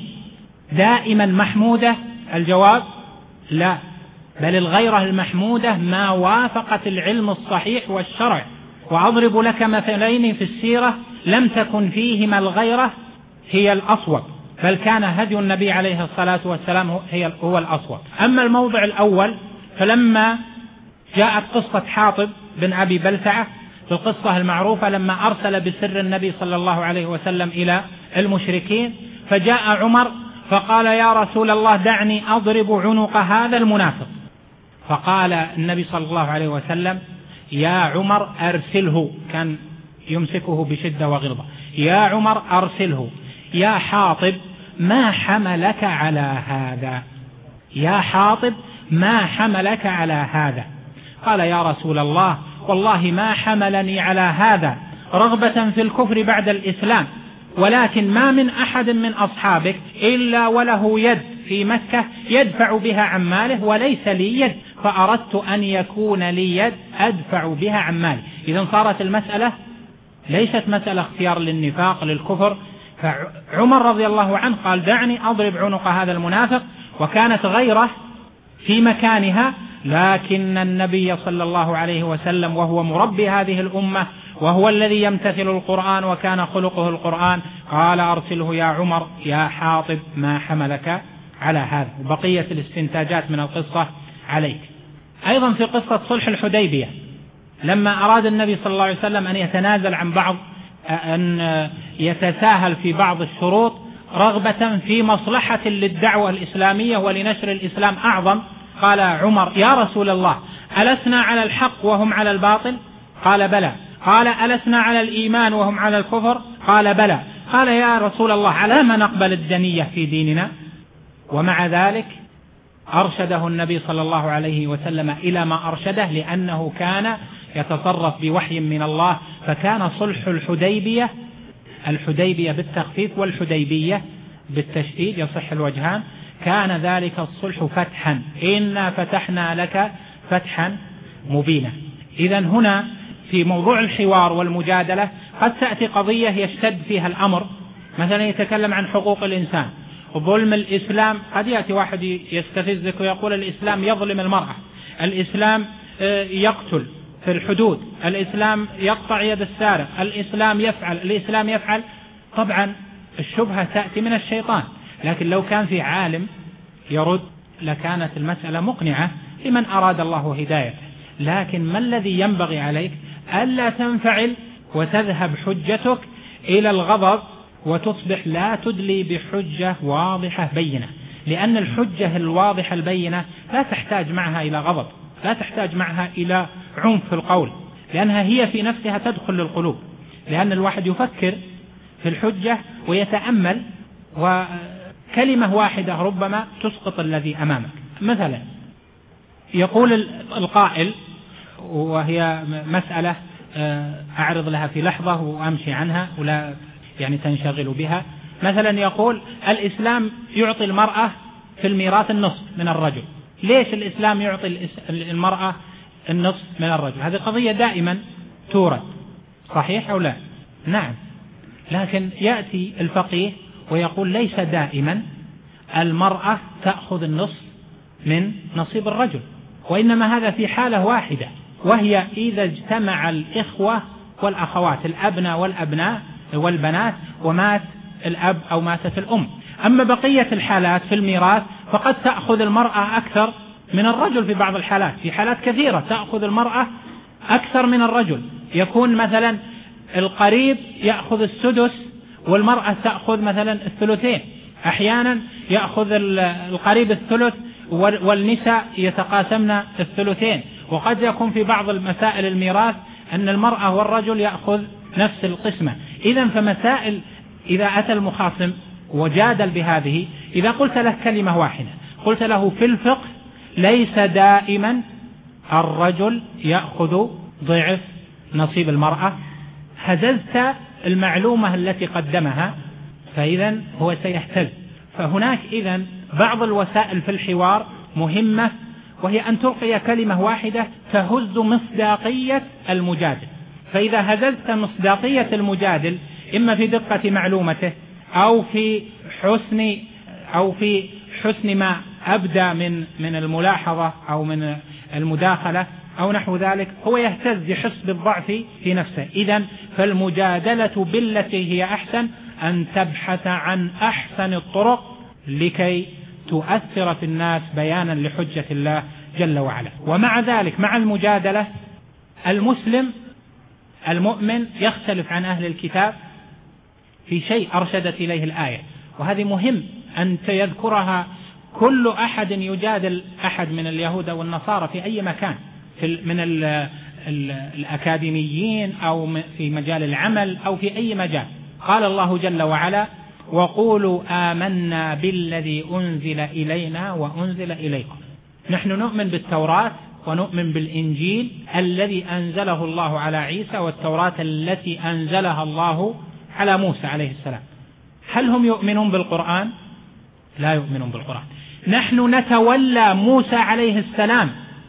دائما محمودة؟ الجواب لا، بل الغيرة المحمودة ما وافقت العلم الصحيح والشرع. وأضرب لك مثلين في السيرة لم تكن فيهما الغيرة هي الأصوب، بل كان هدي النبي عليه الصلاة والسلام هو الأصوب. أما الموضع الأول فلما جاءت قصة حاطب بن أبي بلتعة في القصة المعروفة لما أرسل بسر النبي صلى الله عليه وسلم إلى المشركين، فجاء عمر فقال يا رسول الله دعني أضرب عنق هذا المنافق، فقال النبي صلى الله عليه وسلم يا عمر أرسله، كان يمسكه بشدة وغلظة، يا عمر أرسله، يا حاطب ما حملك على هذا، يا حاطب ما حملك على هذا. قال يا رسول الله والله ما حملني على هذا رغبة في الكفر بعد الإسلام، ولكن ما من أحد من أصحابك إلا وله يد في مكة يدفع بها عن ماله وليس لي يد، فأردت أن يكون لي يد أدفع بها عن مالي. إذن صارت المسألة ليست مسألة اختيار للنفاق للكفر. فعمر رضي الله عنه قال دعني أضرب عنق هذا المنافق، وكانت غيره في مكانها، لكن النبي صلى الله عليه وسلم وهو مربي هذه الأمة وهو الذي يمتثل القرآن وكان خلقه القرآن قال أرسله يا عمر يا حاطب ما حملك على هذا. وبقية الاستنتاجات من القصة عليك. أيضا في قصة صلح الحديبية لما أراد النبي صلى الله عليه وسلم أن يتنازل عن بعض، أن يتساهل في بعض الشروط رغبة في مصلحة للدعوة الإسلامية ولنشر الإسلام أعظم، قال عمر يا رسول الله ألسنا على الحق وهم على الباطل؟ قال بلى. قال ألسنا على الإيمان وهم على الكفر؟ قال بلى. قال يا رسول الله على ما نقبل الدنية في ديننا؟ ومع ذلك أرشده النبي صلى الله عليه وسلم إلى ما أرشده، لأنه كان يتصرف بوحي من الله. فكان صلح الحديبية، الحديبية بالتخفيف والحديبية بالتشديد يصح الوجهان، كان ذلك الصلح فتحا، إنا فتحنا لك فتحا مبينا. إذن هنا في موضوع الحوار والمجادلة قد تأتي قضية يشتد فيها الأمر، مثلا يتكلم عن حقوق الإنسان وظلم الإسلام، قد يأتي واحد يستفزك ويقول الإسلام يظلم المرأة، الإسلام يقتل في الحدود، الإسلام يقطع يد السارق، الإسلام يفعل الإسلام يفعل طبعا الشبهة تأتي من الشيطان. لكن لو كان في عالم يرد لكانت المسألة مقنعة لمن أراد الله هدايته. لكن ما الذي ينبغي عليك؟ ألا تنفعل وتذهب حجتك إلى الغضب وتصبح لا تدلي بحجة واضحة بينة، لأن الحجة الواضحة البينة لا تحتاج معها إلى غضب، لا تحتاج معها إلى عنف في القول، لأنها هي في نفسها تدخل للقلوب، لأن الواحد يفكر في الحجة ويتأمل، وكلمة واحدة ربما تسقط الذي أمامك. مثلا يقول القائل، وهي مسألة أعرض لها في لحظة وأمشي عنها ولا يعني تنشغل بها، مثلا يقول الإسلام يعطي المرأة في الميراث النصف من الرجل. ليش الإسلام يعطي المرأة النصف من الرجل؟ هذه قضية دائما تورد، صحيح أو لا؟ نعم. لكن يأتي الفقيه ويقول ليس دائما المرأة تأخذ النصف من نصيب الرجل، وإنما هذا في حالة واحدة، وهي إذا اجتمع الإخوة والأخوات، الأبناء والأبناء والبنات، ومات الأب أو ماتت الأم. أما بقية الحالات في الميراث فقد تأخذ المرأة أكثر من الرجل في بعض الحالات، في حالات كثيرة تأخذ المرأة أكثر من الرجل، يكون مثلا القريب يأخذ السدس والمرأة تأخذ مثلا الثلثين، أحيانا يأخذ القريب الثلث والنساء يتقاسمن الثلثين، وقد يكون في بعض المسائل الميراث أن المرأة والرجل يأخذ نفس القسمة. إذن فمسائل إذا أتى المخاصم وجادل بهذه، إذا قلت له كلمة واحدة، قلت له في الفقه ليس دائما الرجل يأخذ ضعف نصيب المرأة، هززت المعلومة التي قدمها، فإذا هو سيهتز. فهناك إذن بعض الوسائل في الحوار مهمة، وهي أن تلقي كلمة واحدة تهز مصداقية المجادل. فإذا هززت مصداقية المجادل إما في دقة معلومته أو في حسن أو في حسن ما أبدى من من الملاحظة أو من المداخلة أو نحو ذلك، هو يهتز يحس بالضعف في نفسه. إذن فالمجادلة بالتي هي أحسن أن تبحث عن أحسن الطرق لكي تؤثر في الناس بيانا لحجة الله جل وعلا. ومع ذلك مع المجادلة المسلم المؤمن يختلف عن أهل الكتاب في شيء أرشدت إليه الآية، وهذه مهم أن يذكرها كل أحد يجادل أحد من اليهود والنصارى في أي مكان، في من ال ال الأكاديميين أو في مجال العمل أو في أي مجال. قال الله جل وعلا: وقولوا آمنا بالذي أنزل إلينا وأنزل إليكم. نحن نؤمن بالتوراة ونؤمن بالإنجيل الذي أنزله الله على عيسى، والتوراة التي أنزلها الله على موسى عليه السلام. هل هم يؤمنون بالقرآن؟ لا يؤمنون بالقرآن. نحن نتولى موسى عليه السلام،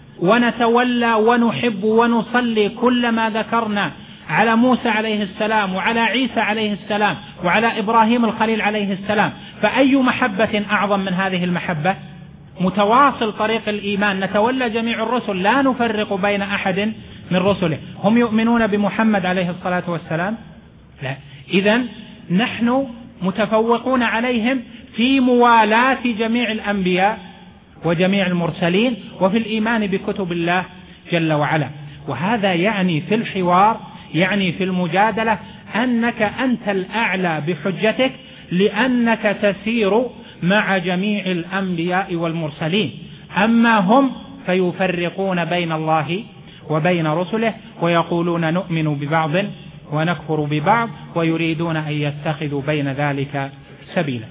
ونتولى ونحب ونصلي كل ما ذكرنا على موسى عليه السلام وعلى عيسى عليه السلام وعلى إبراهيم الخليل عليه السلام. فأي محبة أعظم من هذه المحبة؟ متواصل طريق الإيمان، نتولى جميع الرسل لا نفرق بين أحد من رسله. هم يؤمنون بمحمد عليه الصلاة والسلام؟ لا. إذن نحن متفوقون عليهم في موالاة جميع الأنبياء وجميع المرسلين وفي الإيمان بكتب الله جل وعلا. وهذا يعني في الحوار، يعني في المجادلة، أنك أنت الأعلى بحجتك، لأنك تسير مع جميع الأنبياء والمرسلين. أما هم فيفرقون بين الله وبين رسله، ويقولون نؤمن ببعض ونكفر ببعض، ويريدون أن يتخذوا بين ذلك سبيلا.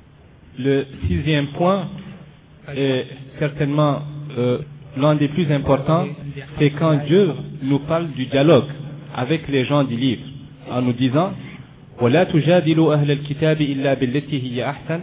Le sixième point est certainement euh, l'un des plus importants, c'est quand Dieu nous parle du dialogue avec les gens du livre, en nous disant ولا تجادلوا أهل الكتاب إلا بالتي هي أحسن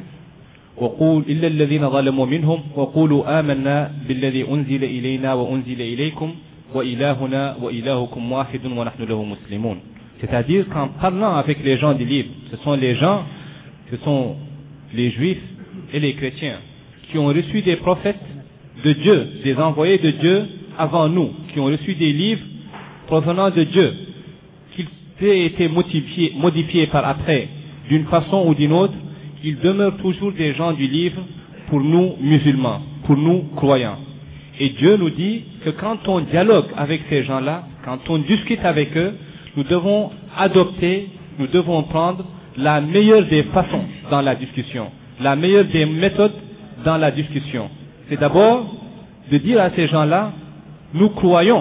وقول إلا الذين ظلموا منهم وقولوا آمنا بالذي أنزل إلينا وأنزل إليكم وإلهنا وإلهكم واحد ونحن له مسلمون. C'est-à-dire qu'en parlant avec les gens du livre, ce sont les gens, ce sont les juifs et les chrétiens qui ont reçu des prophètes de Dieu, des envoyés de Dieu avant nous, qui ont reçu des livres provenant de Dieu, qu'ils aient été modifiés, modifiés par après d'une façon ou d'une autre, ils demeurent toujours des gens du livre pour nous musulmans, pour nous croyants. Et Dieu nous dit que quand on dialogue avec ces gens-là, quand on discute avec eux, nous devons adopter, nous devons prendre la meilleure des façons dans la discussion, la meilleure des méthodes dans la discussion. C'est d'abord de dire à ces gens-là, nous croyons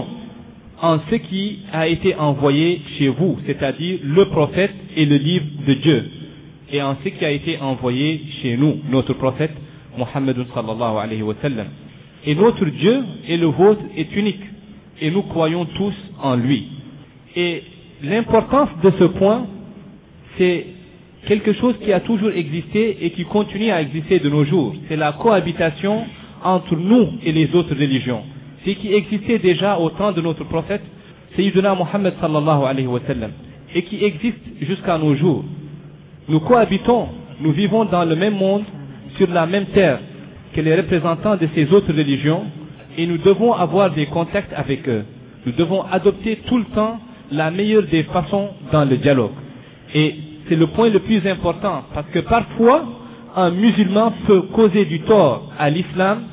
en ce qui a été envoyé chez vous, c'est-à-dire le prophète et le livre de Dieu, et en ce qui a été envoyé chez nous, notre prophète Muhammad sallallahu alayhi wa sallam. Et notre Dieu et le vôtre est unique, et nous croyons tous en lui. Et l'importance de ce point, c'est quelque chose qui a toujours existé et qui continue à exister de nos jours. C'est la cohabitation entre nous et les autres religions. Ce qui existait déjà au temps de notre prophète, Sayyiduna Muhammad sallallahu alayhi wa sallam, et qui existe jusqu'à nos jours. Nous cohabitons, nous vivons dans le même monde, sur la même terre que les représentants de ces autres religions, et nous devons avoir des contacts avec eux. Nous devons adopter tout le temps la meilleure des façons dans le dialogue. Et c'est le point le plus important, parce que parfois, un musulman peut causer du tort à l'islam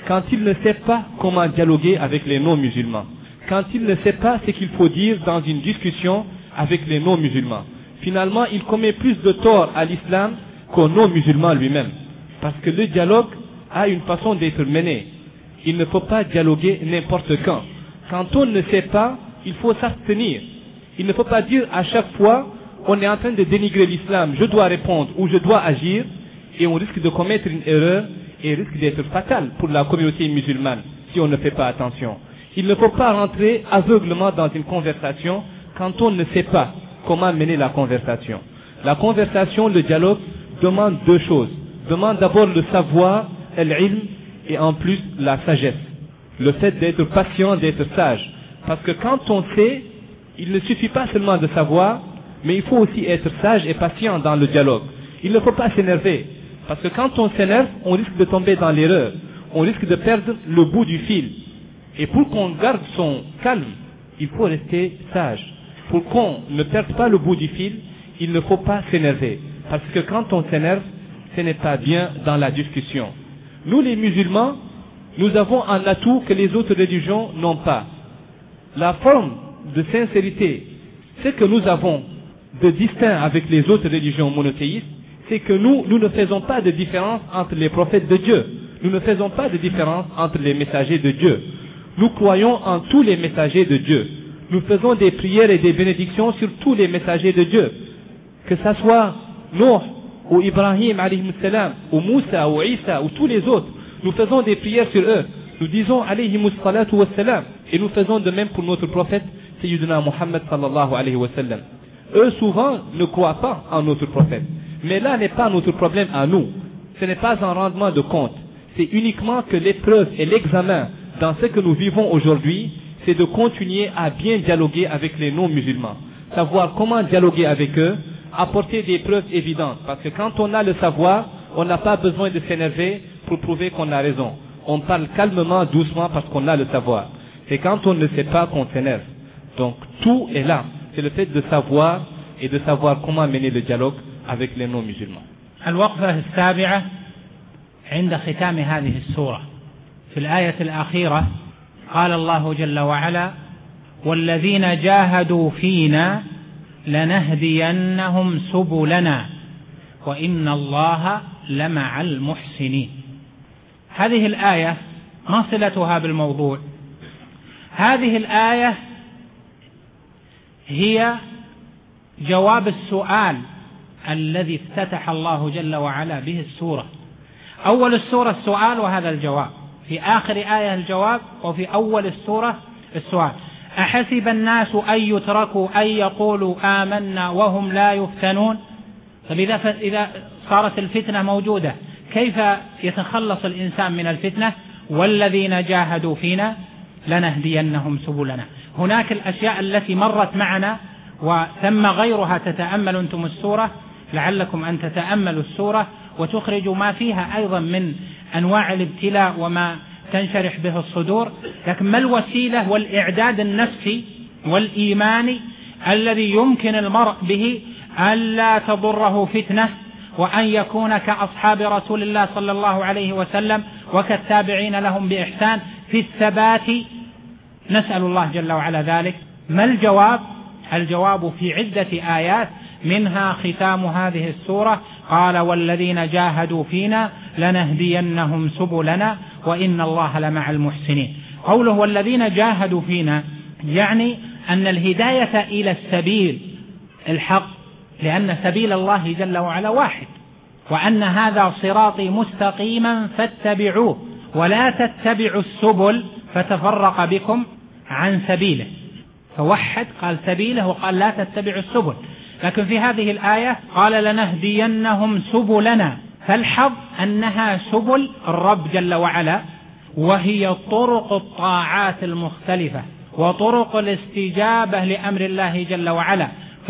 quand il ne sait pas comment dialoguer avec les non-musulmans, quand il ne sait pas ce qu'il faut dire dans une discussion avec les non-musulmans. Finalement, il commet plus de tort à l'islam qu'au non-musulman lui-même. Parce que le dialogue a une façon d'être mené. Il ne faut pas dialoguer n'importe quand. Quand on ne sait pas, il faut s'abstenir. Il ne faut pas dire à chaque fois, on est en train de dénigrer l'islam, je dois répondre ou je dois agir, et on risque de commettre une erreur et risque d'être fatal pour la communauté musulmane si on ne fait pas attention. Il ne faut pas rentrer aveuglement dans une conversation quand on ne sait pas comment mener la conversation. La conversation, le dialogue, demande deux choses. Demande d'abord le savoir, l'ilm, et en plus la sagesse. Le fait d'être patient, d'être sage. Parce que quand on sait, il ne suffit pas seulement de savoir, mais il faut aussi être sage et patient dans le dialogue. Il ne faut pas s'énerver. Parce que quand on s'énerve, on risque de tomber dans l'erreur. On risque de perdre le bout du fil. Et pour qu'on garde son calme, il faut rester sage. Pour qu'on ne perde pas le bout du fil, il ne faut pas s'énerver. Parce que quand on s'énerve, ce n'est pas bien dans la discussion. Nous les musulmans, nous avons un atout que les autres religions n'ont pas. La forme de sincérité, ce que nous avons de distinct avec les autres religions monothéistes, c'est que nous, nous ne faisons pas de différence entre les prophètes de Dieu. Nous ne faisons pas de différence entre les messagers de Dieu. Nous croyons en tous les messagers de Dieu. Nous faisons des prières et des bénédictions sur tous les messagers de Dieu. Que ce soit Nuh, ou Ibrahim alayhi salam, ou Moussa, ou Isa, ou tous les autres. Nous faisons des prières sur eux. Nous disons alayhi salatu wa salam. Et nous faisons de même pour notre prophète, Sayyidina Muhammad sallallahu alayhi wa sallam. Eux souvent ne croient pas en notre prophète. Mais là n'est pas notre problème à nous. Ce n'est pas un rendement de compte. C'est uniquement que l'épreuve et l'examen dans ce que nous vivons aujourd'hui, c'est de continuer à bien dialoguer avec les non-musulmans. Savoir comment dialoguer avec eux, apporter des preuves évidentes. Parce que quand on a le savoir, on n'a pas besoin de s'énerver pour prouver qu'on a raison. On parle calmement, doucement parce qu'on a le savoir. C'est quand on ne sait pas qu'on s'énerve. Donc tout est là. C'est le fait de savoir et de savoir comment mener le dialogue avec les non-musulmans. الوقفة السابعة عند ختام هذه السورة في الآية الأخيرة قال الله جل وعلا والذين جاهدوا فينا لنهدينهم سبلنا وإن الله لمع المحسنين. هذه الآية ما صلتها بالموضوع؟ هذه الآية هي جواب السؤال الذي افتتح الله جل وعلا به السورة. أول السورة السؤال وهذا الجواب، في آخر آية الجواب، وفي أول السورة السؤال. أحسب الناس أن يتركوا أن يقولوا آمنا وهم لا يفتنون؟ فإذا إذا صارت الفتنة موجودة كيف يتخلص الإنسان من الفتنة؟ والذين جاهدوا فينا لنهدينهم سبلنا. هناك الأشياء التي مرت معنا وثم غيرها تتأمل أنتم السورة، لعلكم أن تتأملوا السورة وتخرجوا ما فيها أيضا من أنواع الابتلاء وما تنشرح به الصدور. لكن ما الوسيلة والإعداد النفسي والإيماني الذي يمكن المرء به ألا تضره فتنة وأن يكون كأصحاب رسول الله صلى الله عليه وسلم وكالتابعين لهم بإحسان في الثبات؟ نسأل الله جل وعلا ذلك. ما الجواب؟ الجواب في عدة آيات، منها ختام هذه السورة قال والذين جاهدوا فينا لنهدينهم سبلنا وإن الله لمع المحسنين. قوله والذين جاهدوا فينا يعني أن الهداية إلى السبيل الحق، لأن سبيل الله جل وعلا واحد، وأن هذا صراطي مستقيما فاتبعوه ولا تتبعوا السبل فتفرق بكم عن سبيله. فوحد قال سبيله وقال لا تتبعوا السبل. لكن في هذه الآية قال لنهدينهم سبلنا، فالحظ أنها سبل الرب جل وعلا، وهي طرق الطاعات المختلفة وطرق الاستجابة لأمر الله جل وعلا.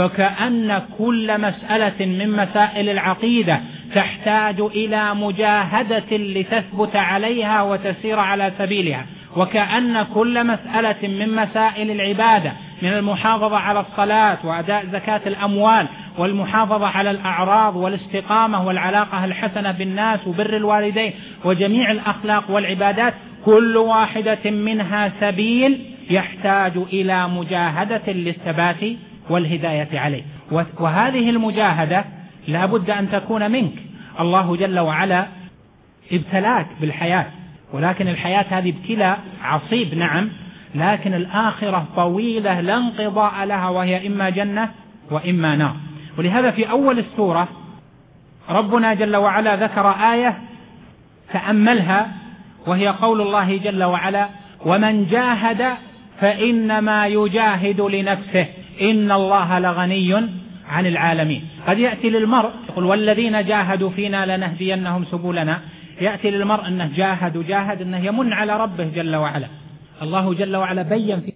فكأن كل مسألة من مسائل العقيدة تحتاج إلى مجاهدة لتثبت عليها وتسير على سبيلها، وكأن كل مسألة من مسائل العبادة من المحافظة على الصلاة وأداء زكاة الأموال والمحافظة على الأعراض والاستقامة والعلاقة الحسنة بالناس وبر الوالدين وجميع الأخلاق والعبادات، كل واحدة منها سبيل يحتاج إلى مجاهدة للثبات والهداية عليه. وهذه المجاهدة لا بد أن تكون منك. الله جل وعلا ابتلاك بالحياة، ولكن الحياة هذه ابتلاء عصيب نعم، لكن الآخرة طويلة لا انقضاء لها، وهي إما جنة وإما نار. ولهذا في أول السورة ربنا جل وعلا ذكر آية تأملها، وهي قول الله جل وعلا: ومن جاهد فإنما يجاهد لنفسه إن الله لغني عن العالمين. قد يأتي للمرء يقول والذين جاهدوا فينا لنهدينهم سبلنا، يأتي للمرء أنه جاهد وجاهد أنه يمن على ربه جل وعلا. الله جل وعلا بين في